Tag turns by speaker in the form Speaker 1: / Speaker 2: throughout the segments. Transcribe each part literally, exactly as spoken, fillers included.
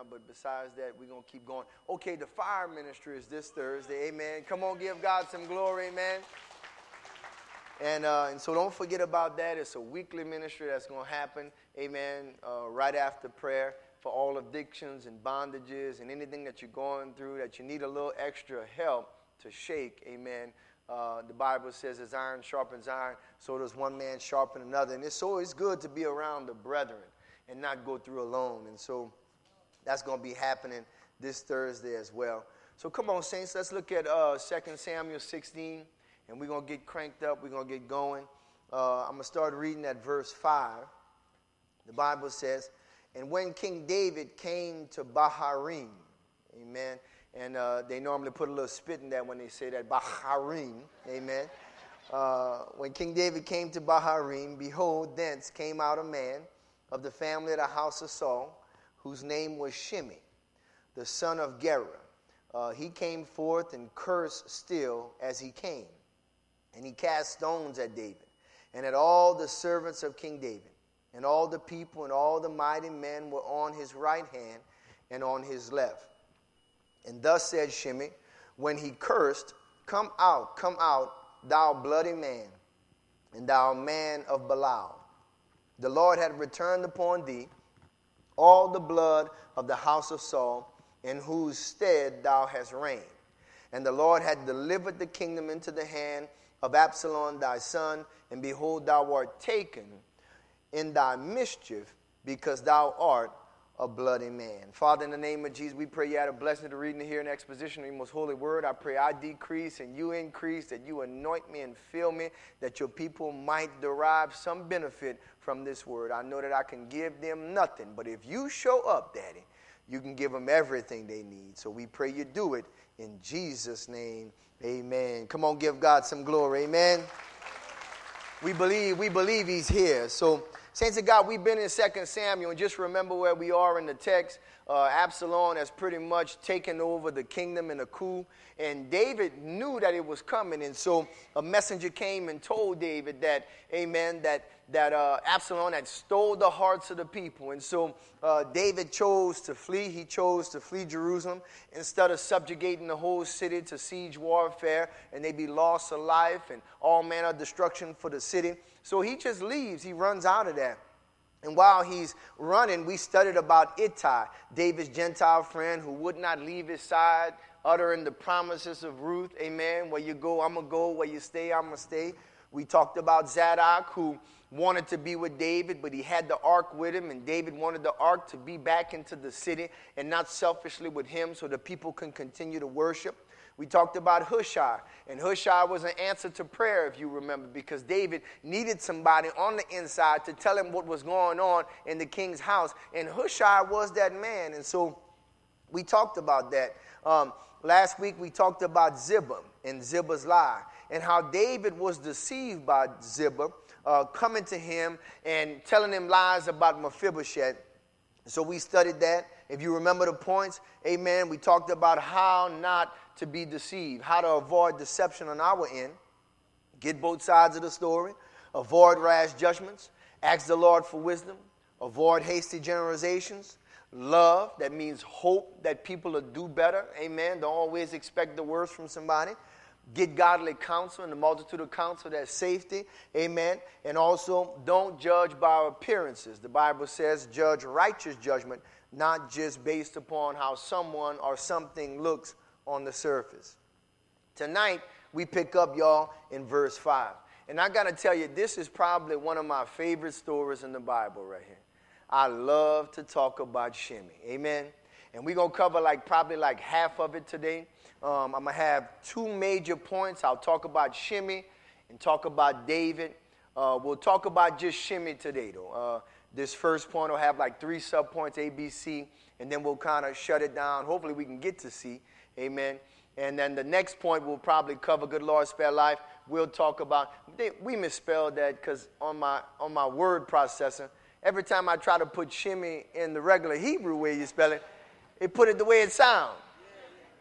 Speaker 1: but besides that, we're going to keep going. Okay, the fire ministry is this Thursday, amen. Come on, give God some glory, amen. And, uh, and so don't forget about that. It's a weekly ministry that's going to happen, amen, uh, right after prayer for all addictions and bondages and anything that you're going through that you need a little extra help to shake, amen. Uh, the Bible says as iron sharpens iron, so does one man sharpen another. And it's always good to be around the brethren and not go through alone. And so that's going to be happening this Thursday as well. So come on, saints, let's look at uh, Second Samuel sixteen, and we're going to get cranked up. We're going to get going. Uh, I'm going to start reading at verse five. The Bible says, and when King David came to Baharim, amen, and uh, they normally put a little spit in that when they say that, Baharim, amen. Uh, when King David came to Baharim, behold, thence came out a man of the family of the house of Saul, whose name was Shimei, the son of Gera. Uh, he came forth and cursed still as he came. And he cast stones at David, and at all the servants of King David. And all the people and all the mighty men were on his right hand and on his left. And thus said Shimei, when he cursed, come out, come out, thou bloody man, and thou man of Belial. The Lord had returned upon thee all the blood of the house of Saul, in whose stead thou hast reigned. And the Lord had delivered the kingdom into the hand of Absalom thy son, and behold, thou art taken in thy mischief, because thou art a bloody man. Father, in the name of Jesus, we pray you add a blessing to reading, hearing, exposition of your most holy word. I pray I decrease and you increase, that you anoint me and fill me, that your people might derive some benefit from this word. I know that I can give them nothing, but if you show up, Daddy, you can give them everything they need. So we pray you do it in Jesus' name. Amen. Come on, give God some glory. Amen. We believe, we believe he's here. So, saints of God, we've been in Second Samuel, and just remember where we are in the text. Uh, Absalom has pretty much taken over the kingdom in a coup, and David knew that it was coming, and so a messenger came and told David that, amen, that that uh, Absalom had stole the hearts of the people, and so uh, David chose to flee. He chose to flee Jerusalem instead of subjugating the whole city to siege warfare, and they be lost of life and all manner of destruction for the city. So he just leaves. He runs out of there. And while he's running, we studied about Ittai, David's Gentile friend who would not leave his side, uttering the promises of Ruth. Amen. Where you go, I'm going to go. Where you stay, I'm going to stay. We talked about Zadok, who wanted to be with David, but he had the ark with him, and David wanted the ark to be back into the city and not selfishly with him so the people can continue to worship. We talked about Hushai, and Hushai was an answer to prayer, if you remember, because David needed somebody on the inside to tell him what was going on in the king's house, and Hushai was that man, and so we talked about that. Um, last week we talked about Ziba and Ziba's lie, and how David was deceived by Ziba, uh, coming to him and telling him lies about Mephibosheth. So we studied that. If you remember the points, amen, we talked about how not to be deceived, how to avoid deception on our end, get both sides of the story, avoid rash judgments, ask the Lord for wisdom, avoid hasty generalizations, love, that means hope that people will do better, amen, don't always expect the worst from somebody, get godly counsel, in the multitude of counsel, that's safety, amen, and also don't judge by appearances. The Bible says judge righteous judgment, not just based upon how someone or something looks on the surface. Tonight, we pick up, y'all, in verse five. And I got to tell you, this is probably one of my favorite stories in the Bible right here. I love to talk about Shimei. Amen? And we're going to cover like probably like half of it today. Um, I'm going to have two major points. I'll talk about Shimei and talk about David. Uh, we'll talk about just Shimei today, though. Uh, this first point will have like three subpoints, A, B, C, and then we'll kind of shut it down. Hopefully we can get to C. Amen. And then the next point we'll probably cover, good Lord, spare life. We'll talk about, they, we misspelled that because on my on my word processor, every time I try to put Shimei in the regular Hebrew way you spell it, it put it the way it sounds.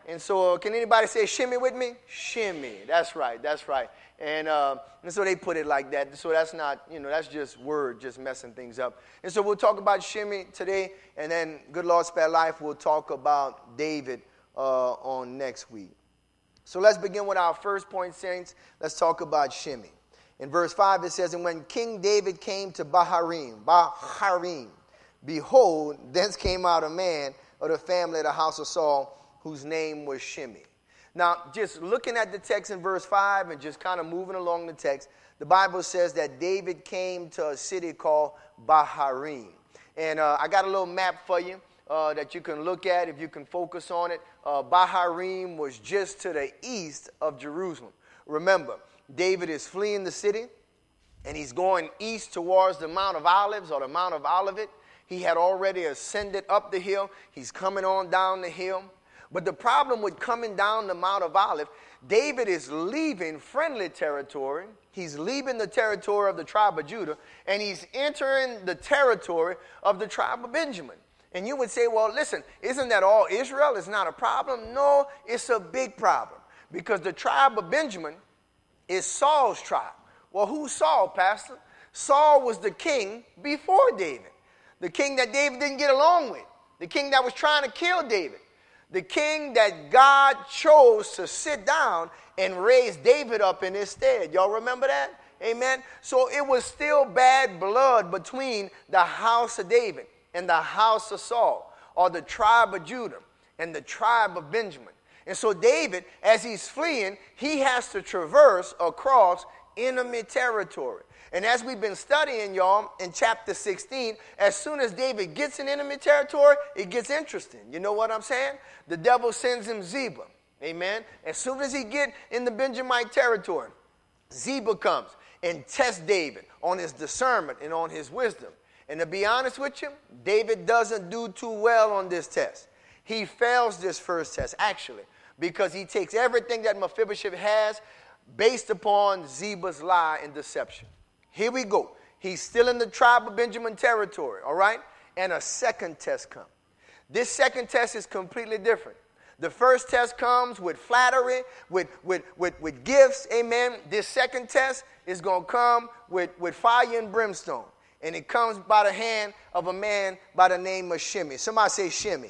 Speaker 1: And so uh, can anybody say shimmy with me? Shimmy. That's right. That's right. And, uh, and so they put it like that. So that's not, you know, that's just word, just messing things up. And so we'll talk about shimmy today. And then, good Lord spare life, we'll talk about David uh, on next week. So let's begin with our first point, saints. Let's talk about shimmy. In verse five, it says, and when King David came to Baharim, Baharim, behold, thence came out a man of the family of the house of Saul, whose name was Shimei. Now, just looking at the text in verse five and just kind of moving along the text, the Bible says that David came to a city called Baharim. And uh, I got a little map for you uh, that you can look at if you can focus on it. Uh, Baharim was just to the east of Jerusalem. Remember, David is fleeing the city, and he's going east towards the Mount of Olives, or the Mount of Olivet. He had already ascended up the hill. He's coming on down the hill. But the problem with coming down the Mount of Olives, David is leaving friendly territory. He's leaving the territory of the tribe of Judah, and he's entering the territory of the tribe of Benjamin. And you would say, well, listen, isn't that all Israel? It's not a problem. No, it's a big problem, because the tribe of Benjamin is Saul's tribe. Well, who's Saul, Pastor? Saul was the king before David. The king that David didn't get along with. The king that was trying to kill David. The king that God chose to sit down and raise David up in his stead. Y'all remember that? Amen. So it was still bad blood between the house of David and the house of Saul, or the tribe of Judah and the tribe of Benjamin. And so David, as he's fleeing, he has to traverse across enemy territory. And as we've been studying, y'all, in chapter sixteen, as soon as David gets in enemy territory, it gets interesting. You know what I'm saying? The devil sends him Ziba. Amen? As soon as he gets in the Benjamite territory, Ziba comes and tests David on his discernment and on his wisdom. And to be honest with you, David doesn't do too well on this test. He fails this first test, actually, because he takes everything that Mephibosheth has based upon Ziba's lie and deception. Here we go. He's still in the tribe of Benjamin territory, all right? And a second test comes. This second test is completely different. The first test comes with flattery, with, with, with, with gifts, amen. This second test is going to come with, with fire and brimstone. And it comes by the hand of a man by the name of Shimei. Somebody say Shimei.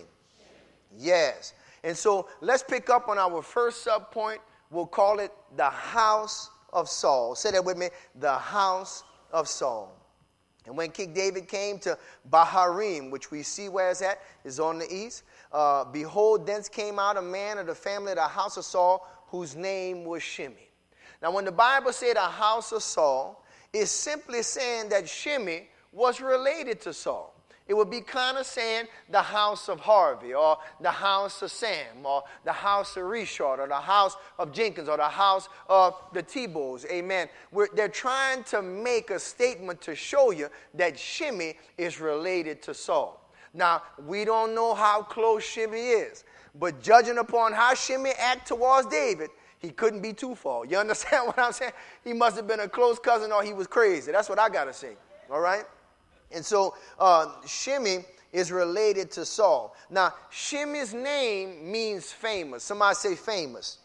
Speaker 1: Yes. And so let's pick up on our first sub point. We'll call it the house of Saul. Say that with me. The house of Saul. And when King David came to Baharim, which we see where it's at, is on the east, uh, behold, thence came out a man of the family of the house of Saul, whose name was Shimei. Now, when the Bible said a house of Saul, it's simply saying that Shimei was related to Saul. It would be kind of saying the house of Harvey, or the house of Sam, or the house of Richard, or the house of Jenkins, or the house of the Thibaults. Amen. We're, they're trying to make a statement to show you that Shimei is related to Saul. Now, we don't know how close Shimei is, but judging upon how Shimei acted towards David, he couldn't be too far. You understand what I'm saying? He must have been a close cousin, or he was crazy. That's what I got to say. All right? And so uh, Shimei is related to Saul. Now, Shimei's name means famous. Somebody say famous.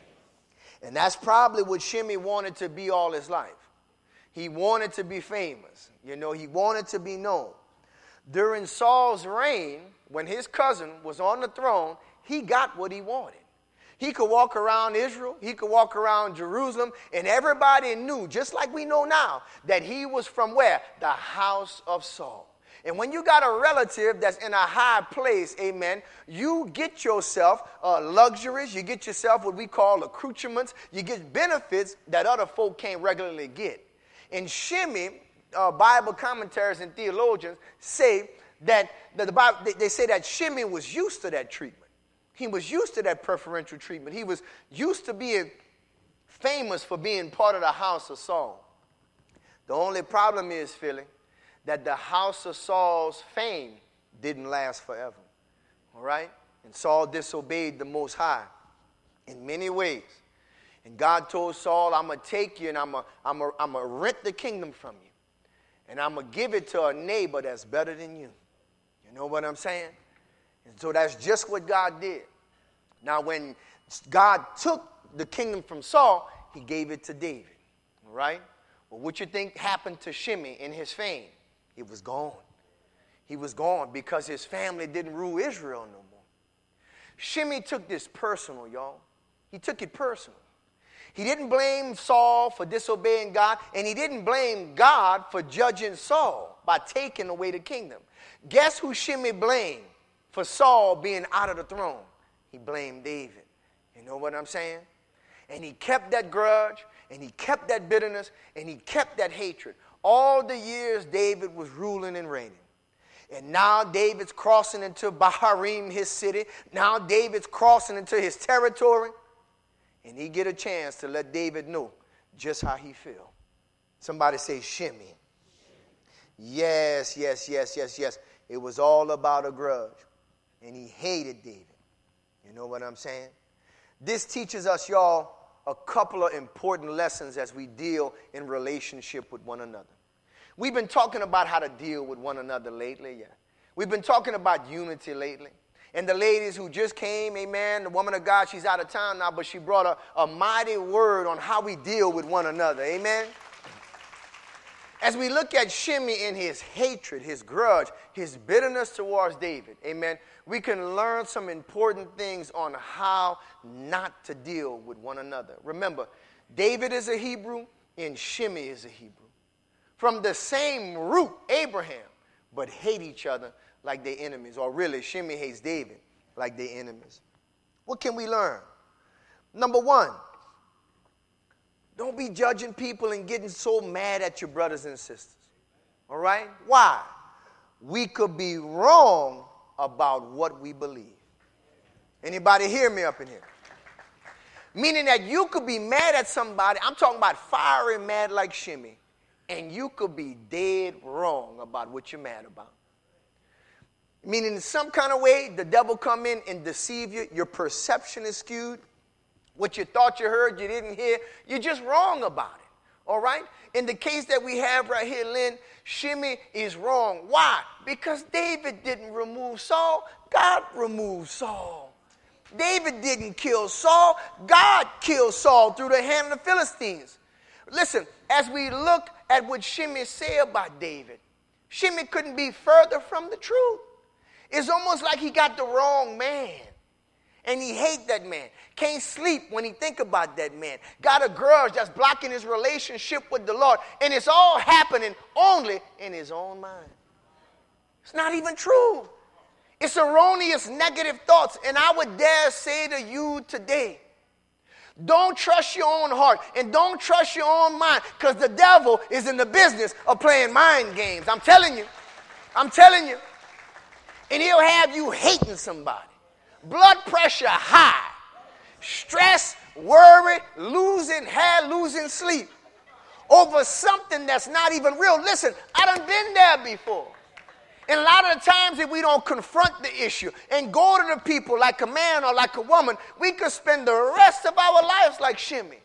Speaker 1: And that's probably what Shimei wanted to be all his life. He wanted to be famous. You know, he wanted to be known. During Saul's reign, when his cousin was on the throne, he got what he wanted. He could walk around Israel, he could walk around Jerusalem, and everybody knew, just like we know now, that he was from where? The house of Saul. And when you got a relative that's in a high place, amen, you get yourself uh, luxuries, you get yourself what we call accoutrements, you get benefits that other folk can't regularly get. And Shimei, uh, Bible commentaries and theologians say that, that the Bible, they, they say that Shimei was used to that treatment. He was used to that preferential treatment. He was used to being famous for being part of the house of Saul. The only problem is, Philly, that the house of Saul's fame didn't last forever. All right? And Saul disobeyed the Most High in many ways. And God told Saul, I'm going to take you and I'm going I'm to I'm to rent the kingdom from you. And I'm going to give it to a neighbor that's better than you. You know what I'm saying? And so that's just what God did. Now, when God took the kingdom from Saul, he gave it to David. All right? Well, what you think happened to Shimei in his fame? It was gone. He was gone because his family didn't rule Israel no more. Shimei took this personal, y'all. He took it personal. He didn't blame Saul for disobeying God, and he didn't blame God for judging Saul by taking away the kingdom. Guess who Shimei blamed for Saul being out of the throne? He blamed David. You know what I'm saying? And he kept that grudge, and he kept that bitterness, and he kept that hatred. All the years David was ruling and reigning. And now David's crossing into Baharim, his city. Now David's crossing into his territory. And he get a chance to let David know just how he feel. Somebody say Shimei. Yes, yes, yes, yes, yes. It was all about a grudge. And he hated David. You know what I'm saying? This teaches us, y'all, a couple of important lessons as we deal in relationship with one another. We've been talking about how to deal with one another lately, yeah. We've been talking about unity lately. And the ladies who just came, amen, the woman of God, she's out of town now, but she brought a, a mighty word on how we deal with one another, amen? As we look at Shimei in his hatred, his grudge, his bitterness towards David, amen, we can learn some important things on how not to deal with one another. Remember, David is a Hebrew and Shimei is a Hebrew. From the same root, Abraham, but hate each other like they're enemies. Or really, Shimei hates David like they're enemies. What can we learn? Number one, don't be judging people and getting so mad at your brothers and sisters. All right? Why? We could be wrong about what we believe. Anybody hear me up in here? Meaning that you could be mad at somebody. I'm talking about fiery mad like Shimei. And you could be dead wrong about what you're mad about. Meaning in some kind of way, the devil come in and deceive you. Your perception is skewed. What you thought you heard, you didn't hear. You're just wrong about it. All right? In the case that we have right here, Lynn, Shimei is wrong. Why? Because David didn't remove Saul. God removed Saul. David didn't kill Saul. God killed Saul through the hand of the Philistines. Listen, as we look at what Shimei said about David, Shimei couldn't be further from the truth. It's almost like he got the wrong man. And he hate that man. Can't sleep when he think about that man. Got a grudge that's blocking his relationship with the Lord. And it's all happening only in his own mind. It's not even true. It's erroneous negative thoughts. And I would dare say to you today, don't trust your own heart and don't trust your own mind, because the devil is in the business of playing mind games. I'm telling you. I'm telling you. And he'll have you hating somebody. Blood pressure high. Stress, worry, losing hair, losing sleep. Over something that's not even real. Listen, I done been there before. And a lot of the times if we don't confront the issue and go to the people like a man or like a woman, we could spend the rest of our lives like Shimei,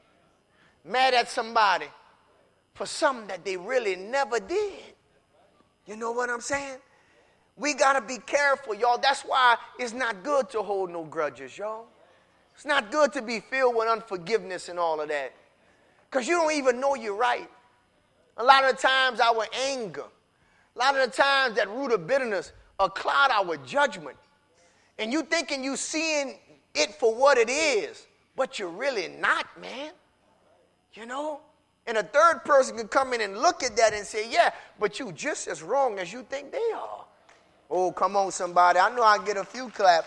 Speaker 1: mad at somebody for something that they really never did. You know what I'm saying? We got to be careful, y'all. That's why it's not good to hold no grudges, y'all. It's not good to be filled with unforgiveness and all of that, because you don't even know you're right. A lot of the times our anger, a lot of the times that root of bitterness will cloud our judgment. And you thinking you seeing it for what it is, but you're really not, man. You know? And a third person can come in and look at that and say, yeah, but you just as wrong as you think they are. Oh, come on, somebody. I know I get a few claps.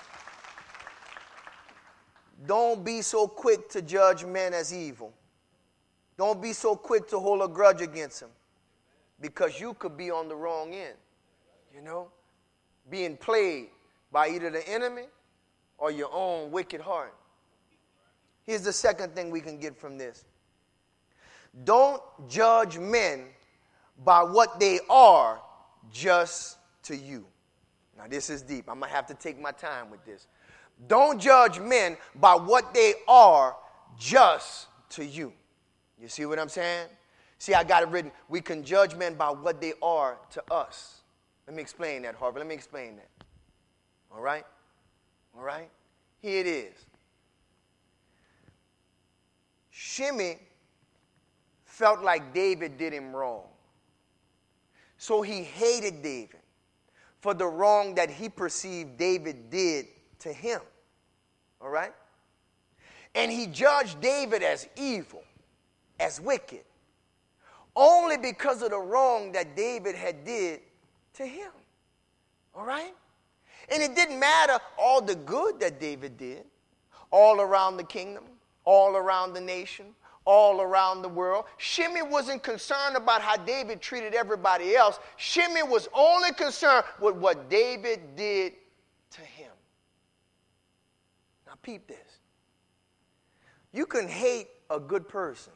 Speaker 1: Don't be so quick to judge men as evil. Don't be so quick to hold a grudge against them, because you could be on the wrong end, you know, being played by either the enemy or your own wicked heart. Here's the second thing we can get from this. Don't judge men by what they are just to you. Now, this is deep. I'm going to have to take my time with this. Don't judge men by what they are just to you. You see what I'm saying? See, I got it written. We can judge men by what they are to us. Let me explain that, Harvey. Let me explain that. All right? All right? Here it is. Shimei felt like David did him wrong. So he hated David for the wrong that he perceived David did to him. All right? And he judged David as evil, as wicked, only because of the wrong that David had did to him. All right? And it didn't matter all the good that David did, all around the kingdom, all around the nation, all around the world. Shimei wasn't concerned about how David treated everybody else. Shimei was only concerned with what David did to him. Now peep this. You can hate a good person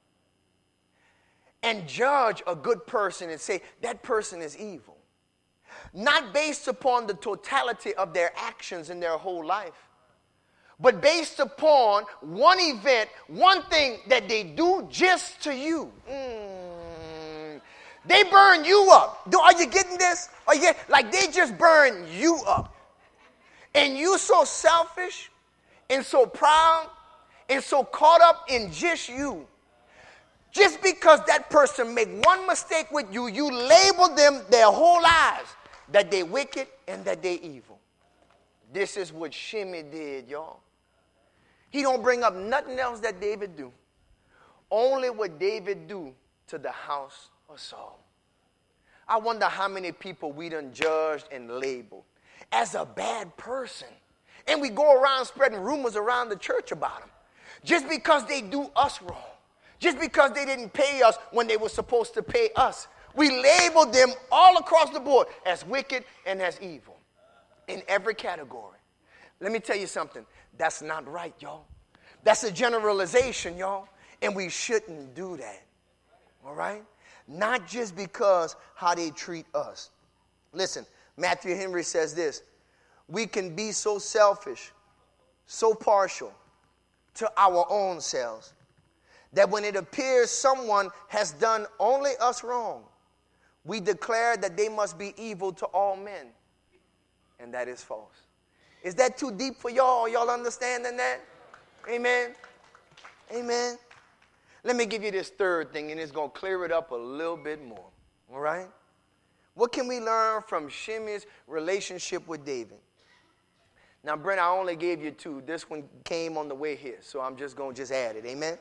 Speaker 1: and judge a good person and say that person is evil, not based upon the totality of their actions in their whole life, but based upon one event, one thing that they do just to you. Mm. They burn you up. Are you getting this? Are you getting, like they just burn you up. And you so selfish and so proud and so caught up in just you. Just because that person make one mistake with you, you label them their whole lives that they wicked and that they evil. This is what Shimei did, y'all. He don't bring up nothing else that David do. Only what David do to the house of Saul. I wonder how many people we done judged and labeled as a bad person. And we go around spreading rumors around the church about them. Just because they do us wrong. Just because they didn't pay us when they were supposed to pay us. We labeled them all across the board as wicked and as evil. In every category. Let me tell you something. That's not right, y'all. That's a generalization, y'all. And we shouldn't do that. All right? Not just because how they treat us. Listen, Matthew Henry says this. We can be so selfish, so partial to our own selves, that when it appears someone has done only us wrong, we declare that they must be evil to all men. And that is false. Is that too deep for y'all? Y'all understanding that? Amen. Amen. Let me give you this third thing, and it's going to clear it up a little bit more. All right? What can we learn from Shimei's relationship with David? Now, Brent, I only gave you two. This one came on the way here, so I'm just going to just add it. Amen?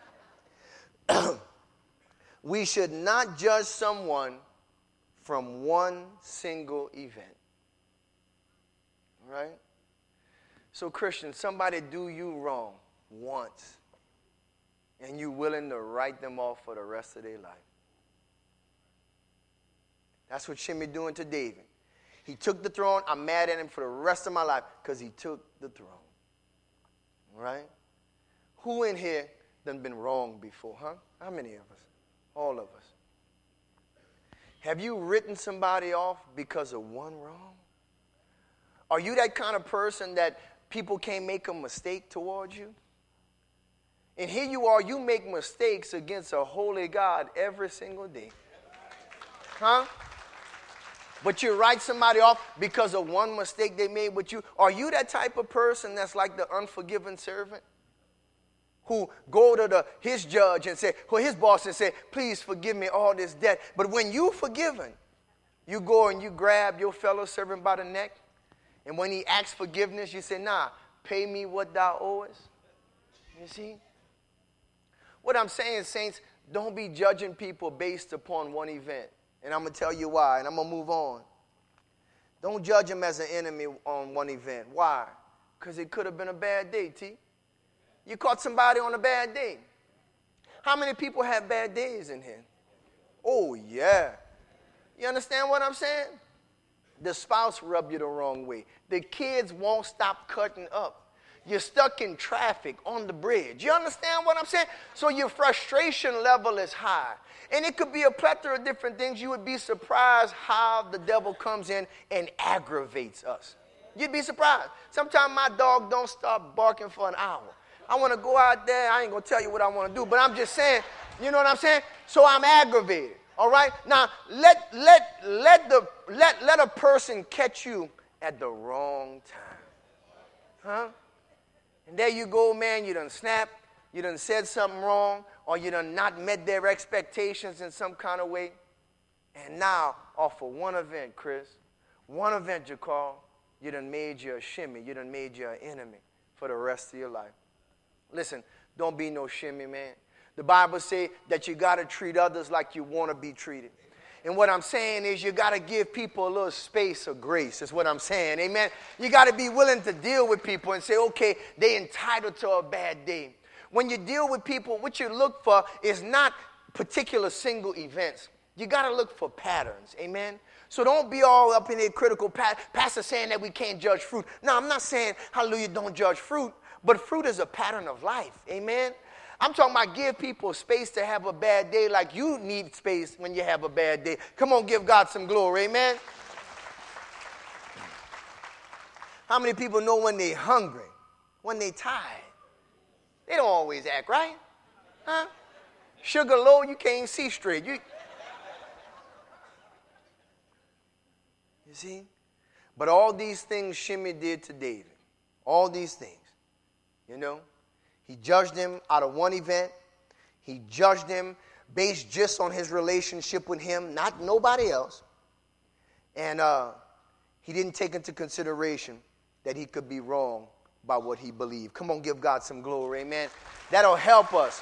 Speaker 1: We should not judge someone from one single event. All right? So, Christian, somebody do you wrong once, and you willing to write them off for the rest of their life. That's what Shimei doing to David. He took the throne. I'm mad at him for the rest of my life because he took the throne. All right? Who in here done been wrong before, huh? How many of us? All of us. Have you written somebody off because of one wrong? Are you that kind of person that people can't make a mistake towards you? And here you are, you make mistakes against a holy God every single day. Huh? But you write somebody off because of one mistake they made with you. Are you that type of person that's like the unforgiven servant? Who go to the, his judge and say, or his boss and say, please forgive me all this debt. But when you forgiven, you go and you grab your fellow servant by the neck. And when he asks forgiveness, you say, nah, pay me what thou owest. You see? What I'm saying, saints, don't be judging people based upon one event. And I'm going to tell you why, and I'm going to move on. Don't judge them as an enemy on one event. Why? Because it could have been a bad day, T. You caught somebody on a bad day. How many people have bad days in here? Oh, yeah. You understand what I'm saying? The spouse rubbed you the wrong way. The kids won't stop cutting up. You're stuck in traffic on the bridge. You understand what I'm saying? So your frustration level is high. And it could be a plethora of different things. You would be surprised how the devil comes in and aggravates us. You'd be surprised. Sometimes my dog don't stop barking for an hour. I want to go out there. I ain't going to tell you what I want to do, but I'm just saying, you know what I'm saying? So I'm aggravated. All right? Now, let let let the let let a person catch you at the wrong time. Huh? And there you go, man, you done snapped, you done said something wrong, or you done not met their expectations in some kind of way. And now, off of one event, Chris, one event you call, you done made you a shimmy, you done made you an enemy for the rest of your life. Listen, don't be no shimmy, man. The Bible says that you got to treat others like you want to be treated. And what I'm saying is you got to give people a little space of grace is what I'm saying. Amen. You got to be willing to deal with people and say, okay, they entitled to a bad day. When you deal with people, what you look for is not particular single events. You got to look for patterns. Amen. So don't be all up in a critical pat- pastor saying that we can't judge fruit. No, I'm not saying, hallelujah, don't judge fruit. But fruit is a pattern of life. Amen. I'm talking about give people space to have a bad day like you need space when you have a bad day. Come on, give God some glory, amen? How many people know when they're hungry, when they're tired? They don't always act right, huh? Sugar low, you can't see straight. You, you see? But all these things Shimei did to David, all these things, you know? He judged him out of one event. He judged him based just on his relationship with him, not nobody else. And uh, he didn't take into consideration that he could be wrong by what he believed. Come on, give God some glory, amen. That'll help us.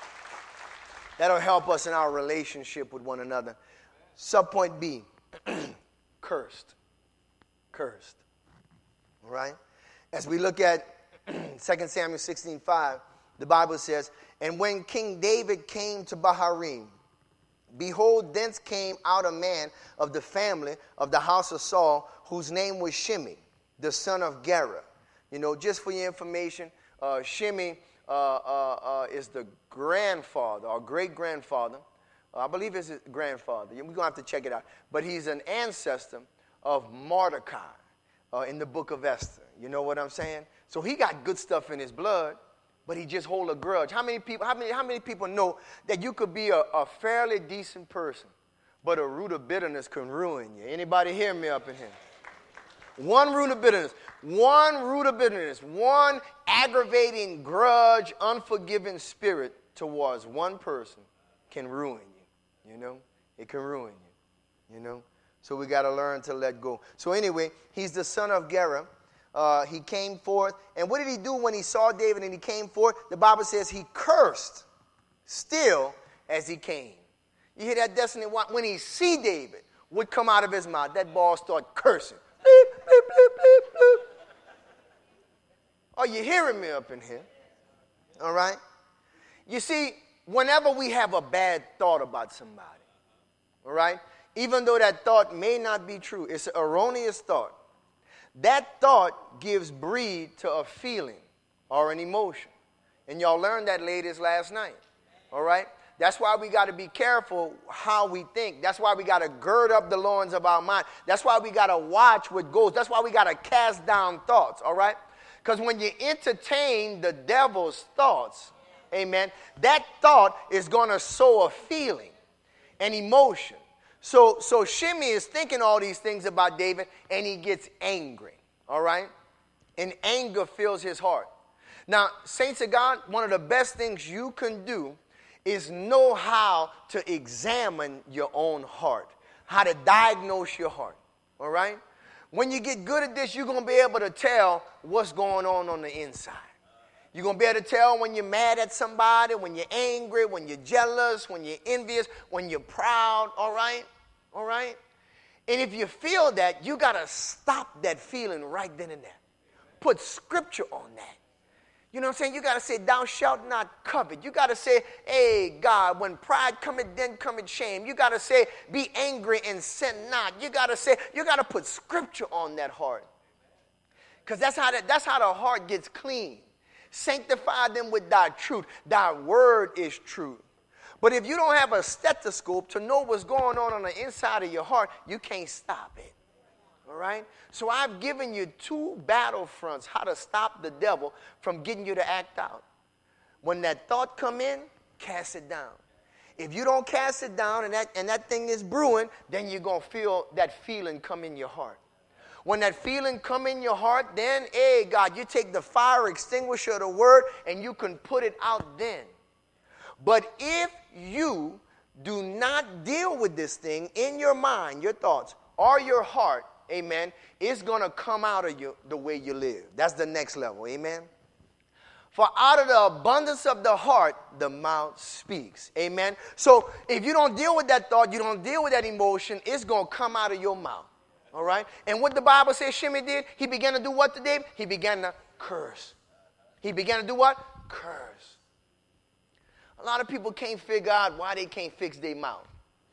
Speaker 1: That'll help us in our relationship with one another. Subpoint B, cursed. Cursed. All right? As we look at Second Samuel sixteen five, the Bible says, and when King David came to Baharim, behold, thence came out a man of the family of the house of Saul, whose name was Shimei, the son of Gera. You know, just for your information, uh, Shimei uh, uh, uh, is the grandfather or great-grandfather. Uh, I believe it's his grandfather. We're going to have to check it out. But he's an ancestor of Mordecai uh, in the book of Esther. You know what I'm saying? So he got good stuff in his blood, but he just hold a grudge. How many people, how many, how many people know that you could be a, a fairly decent person, but a root of bitterness can ruin you? Anybody hear me up in here? One root of bitterness, one root of bitterness, one aggravating grudge, unforgiving spirit towards one person can ruin you. You know, it can ruin you. You know, so we got to learn to let go. So anyway, he's the son of Gera. Uh, he came forth. And what did he do when he saw David and he came forth? The Bible says he cursed still as he came. You hear that, Destiny? When he see David, what come out of his mouth? That ball start cursing. Bleep, bleep, bleep, bleep, bleep. Are you hearing me up in here? All right? You see, whenever we have a bad thought about somebody, all right, even though that thought may not be true, it's an erroneous thought. That thought gives breed to a feeling or an emotion. And y'all learned that, ladies, last night. All right? That's why we got to be careful how we think. That's why we got to gird up the loins of our mind. That's why we got to watch what goes. That's why we got to cast down thoughts, all right? Because when you entertain the devil's thoughts, amen, that thought is going to sow a feeling, an emotion. So, so Shimei is thinking all these things about David, and he gets angry, all right? And anger fills his heart. Now, saints of God, one of the best things you can do is know how to examine your own heart, how to diagnose your heart, all right? When you get good at this, you're going to be able to tell what's going on on the inside. You're going to be able to tell when you're mad at somebody, when you're angry, when you're jealous, when you're envious, when you're proud, all right? All right? And if you feel that, you got to stop that feeling right then and there. Put scripture on that. You know what I'm saying? You got to say, thou shalt not covet. You got to say, hey, God, when pride cometh, then cometh shame. You got to say, be angry and sin not. You got to say, you got to put scripture on that heart. Because that's how that, that's how the heart gets clean. Sanctify them with thy truth. Thy word is truth. But if you don't have a stethoscope to know what's going on on the inside of your heart, you can't stop it. All right? So I've given you two battlefronts, how to stop the devil from getting you to act out. When that thought come in, cast it down. If you don't cast it down and that, and that thing is brewing, then you're going to feel that feeling come in your heart. When that feeling come in your heart, then, hey, God, you take the fire extinguisher of the word and you can put it out then. But if you do not deal with this thing in your mind, your thoughts, or your heart, amen, it's going to come out of you the way you live. That's the next level, amen. For out of the abundance of the heart, the mouth speaks, amen. So if you don't deal with that thought, you don't deal with that emotion, it's going to come out of your mouth, all right. And what the Bible says Shimei did, he began to do what to David? He began to curse. He began to do what? Curse. A lot of people can't figure out why they can't fix their mouth.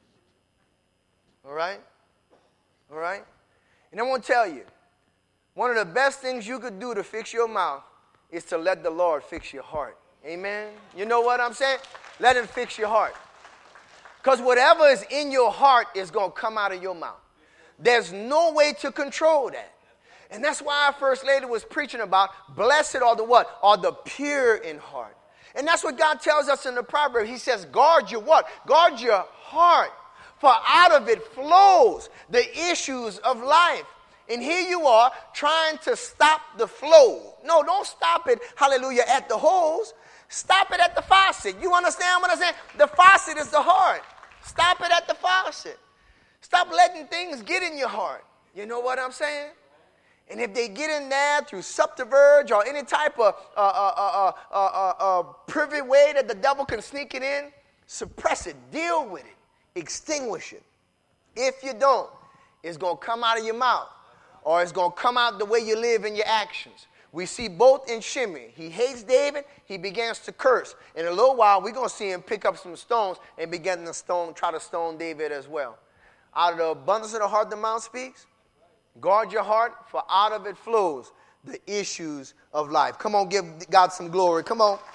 Speaker 1: All right? All right? And I want to tell you, one of the best things you could do to fix your mouth is to let the Lord fix your heart. Amen? You know what I'm saying? Let him fix your heart. Because whatever is in your heart is going to come out of your mouth. There's no way to control that. And that's why our First Lady was preaching about, blessed are the what? Are the pure in heart. And that's what God tells us in the proverb. He says, guard your what? Guard your heart. For out of it flows the issues of life. And here you are trying to stop the flow. No, don't stop it, hallelujah, at the hose. Stop it at the faucet. You understand what I'm saying? The faucet is the heart. Stop it at the faucet. Stop letting things get in your heart. You know what I'm saying? And if they get in there through subterfuge or any type of uh, uh, uh, uh, uh, uh, privy way that the devil can sneak it in, suppress it, deal with it, extinguish it. If you don't, it's going to come out of your mouth or it's going to come out the way you live in your actions. We see both in Shimei. He hates David. He begins to curse. In a little while, we're going to see him pick up some stones and begin to stone, try to stone David as well. Out of the abundance of the heart, the mouth speaks. Guard your heart, for out of it flows the issues of life. Come on, give God some glory. Come on.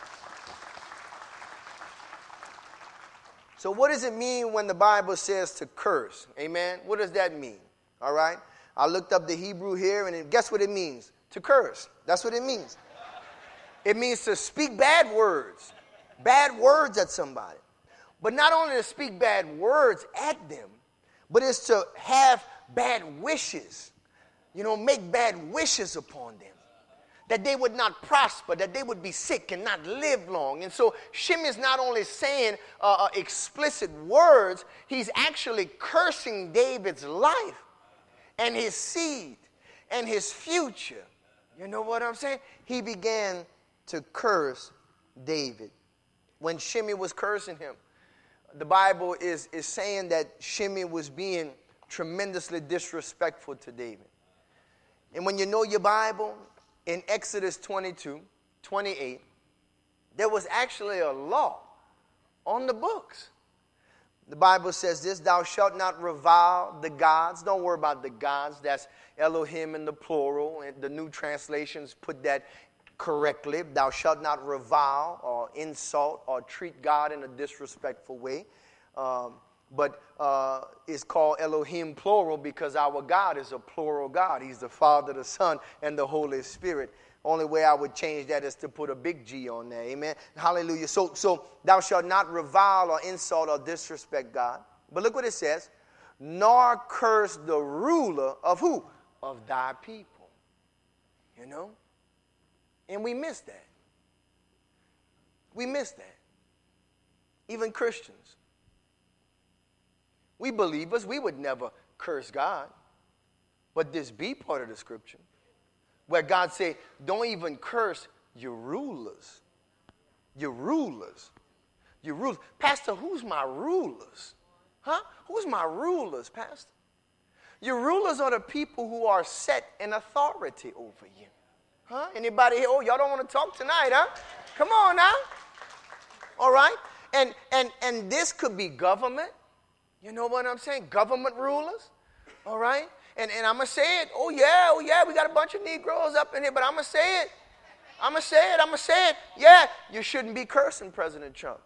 Speaker 1: So what does it mean when the Bible says to curse? Amen? What does that mean? All right? I looked up the Hebrew here, and guess what it means? To curse. That's what it means. It means to speak bad words. Bad words at somebody. But not only to speak bad words at them, but it's to have bad wishes, you know, make bad wishes upon them, that they would not prosper, that they would be sick and not live long. And so Shimei is not only saying uh, uh, explicit words, he's actually cursing David's life and his seed and his future. You know what I'm saying? He began to curse David. When Shimei was cursing him, the Bible is, is saying that Shimei was being tremendously disrespectful to David. And when you know your Bible, in Exodus twenty-two, twenty-eight, there was actually a law on the books. The Bible says this, thou shalt not revile the gods. Don't worry about the gods. That's Elohim in the plural. And the new translations put that correctly. Thou shalt not revile or insult or treat God in a disrespectful way. Um, but uh, it's called Elohim plural because our God is a plural God. He's the Father, the Son, and the Holy Spirit. Only way I would change that is to put a big G on there. Amen. Hallelujah. So, so thou shalt not revile or insult or disrespect God. But look what it says. Nor curse the ruler of who? Of thy people. You know? And we miss that. We miss that. Even Christians. We believers, we would never curse God. But this be part of the scripture, where God said, don't even curse your rulers. Your rulers. Your rulers. Pastor, who's my rulers? Huh? Who's my rulers, Pastor? Your rulers are the people who are set in authority over you. Huh? Anybody here? Oh, y'all don't want to talk tonight, huh? Come on now. All right? And and and this could be government. You know what I'm saying? Government rulers. All right? And and I'm going to say it. Oh, yeah, oh, yeah, we got a bunch of Negroes up in here, but I'm going to say it. I'm going to say it. I'm going to say it. Yeah, you shouldn't be cursing President Trump.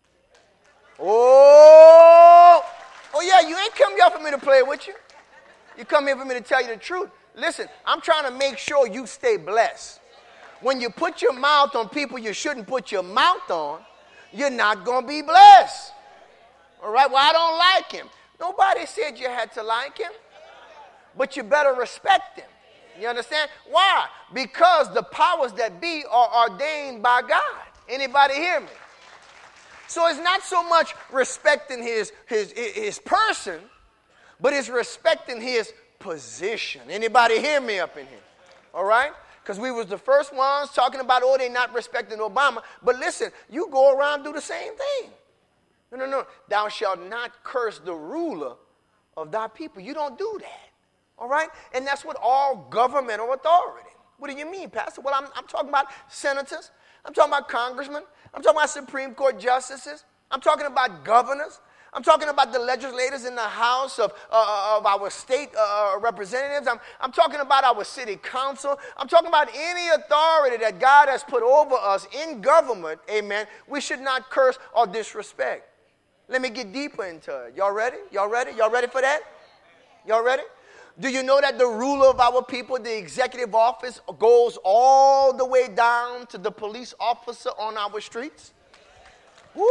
Speaker 1: Oh, oh, yeah, you ain't come here for me to play with you. You come here for me to tell you the truth. Listen, I'm trying to make sure you stay blessed. When you put your mouth on people you shouldn't put your mouth on, you're not going to be blessed. All right, well, I don't like him. Nobody said you had to like him. but you better respect him. You understand? Why? Because the powers that be are ordained by God. Anybody hear me? So it's not so much respecting his, his, his person, but it's respecting his position. Anybody hear me up in here? All right? Because we was the first ones talking about, oh, they not respecting Obama. But listen, you go around and do the same thing. No, no, no. Thou shalt not curse the ruler of thy people. You don't do that. All right? And that's what all governmental authority. What do you mean, Pastor? Well, I'm, I'm talking about senators. I'm talking about congressmen. I'm talking about Supreme Court justices. I'm talking about governors. I'm talking about the legislators in the House of, uh, of our state uh, representatives. I'm, I'm talking about our city council. I'm talking about any authority that God has put over us in government, amen. We should not curse or disrespect. Let me get deeper into it. Y'all ready? Y'all ready? Y'all ready for that? Y'all ready? Do you know that the ruler of our people, the executive office, goes all the way down to the police officer on our streets? Woo!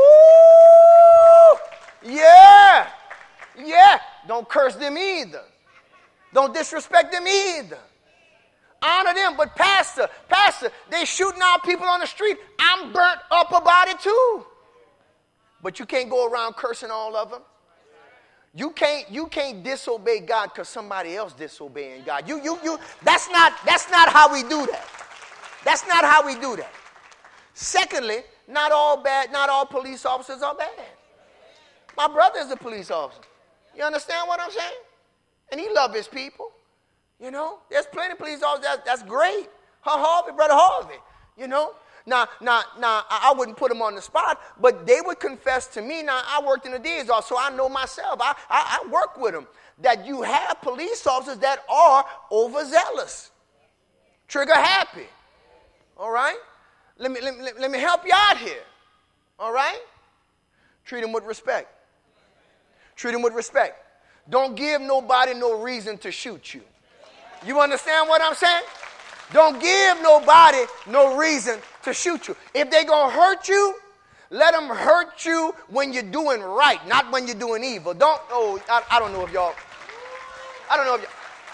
Speaker 1: Yeah. Yeah. Don't curse them either. Don't disrespect them either. Honor them. But pastor, pastor, they shooting out people on the street. I'm burnt up about it too. But you can't go around cursing all of them. You can't you can't disobey God because somebody else disobeying God. You you you that's not that's not how we do that. That's not how we do that. Secondly, not all bad, not all police officers are bad. My brother is a police officer. You understand what I'm saying? And he loves his people. You know, there's plenty of police officers that, that's great. Huh, Harvey, brother Harvey. You know. Now, now, now, I wouldn't put them on the spot, but they would confess to me. Now, I worked in the D's office, so I know myself. I, I, I work with them. That you have police officers that are overzealous, trigger happy. All right? Let me, let me, let me help you out here. All right? Treat them with respect. Treat them with respect. Don't give nobody no reason to shoot you. You understand what I'm saying? Don't give nobody no reason to shoot you. If they're going to hurt you, let them hurt you when you're doing right, not when you're doing evil. Don't, oh, I, I don't know if y'all, I don't know if y'all.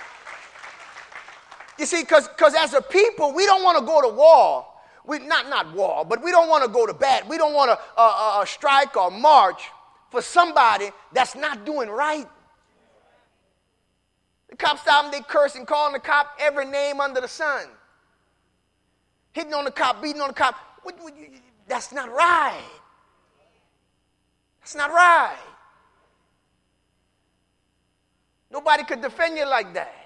Speaker 1: You see, because as a people, we don't want to go to war. We, not, not war, but we don't want to go to bat. We don't want to uh, uh, strike or march for somebody that's not doing right. The cops stop them, they curse and calling the cop every name under the sun. Hitting on the cop, beating on the cop. What, what, that's not right. That's not right. Nobody could defend you like that.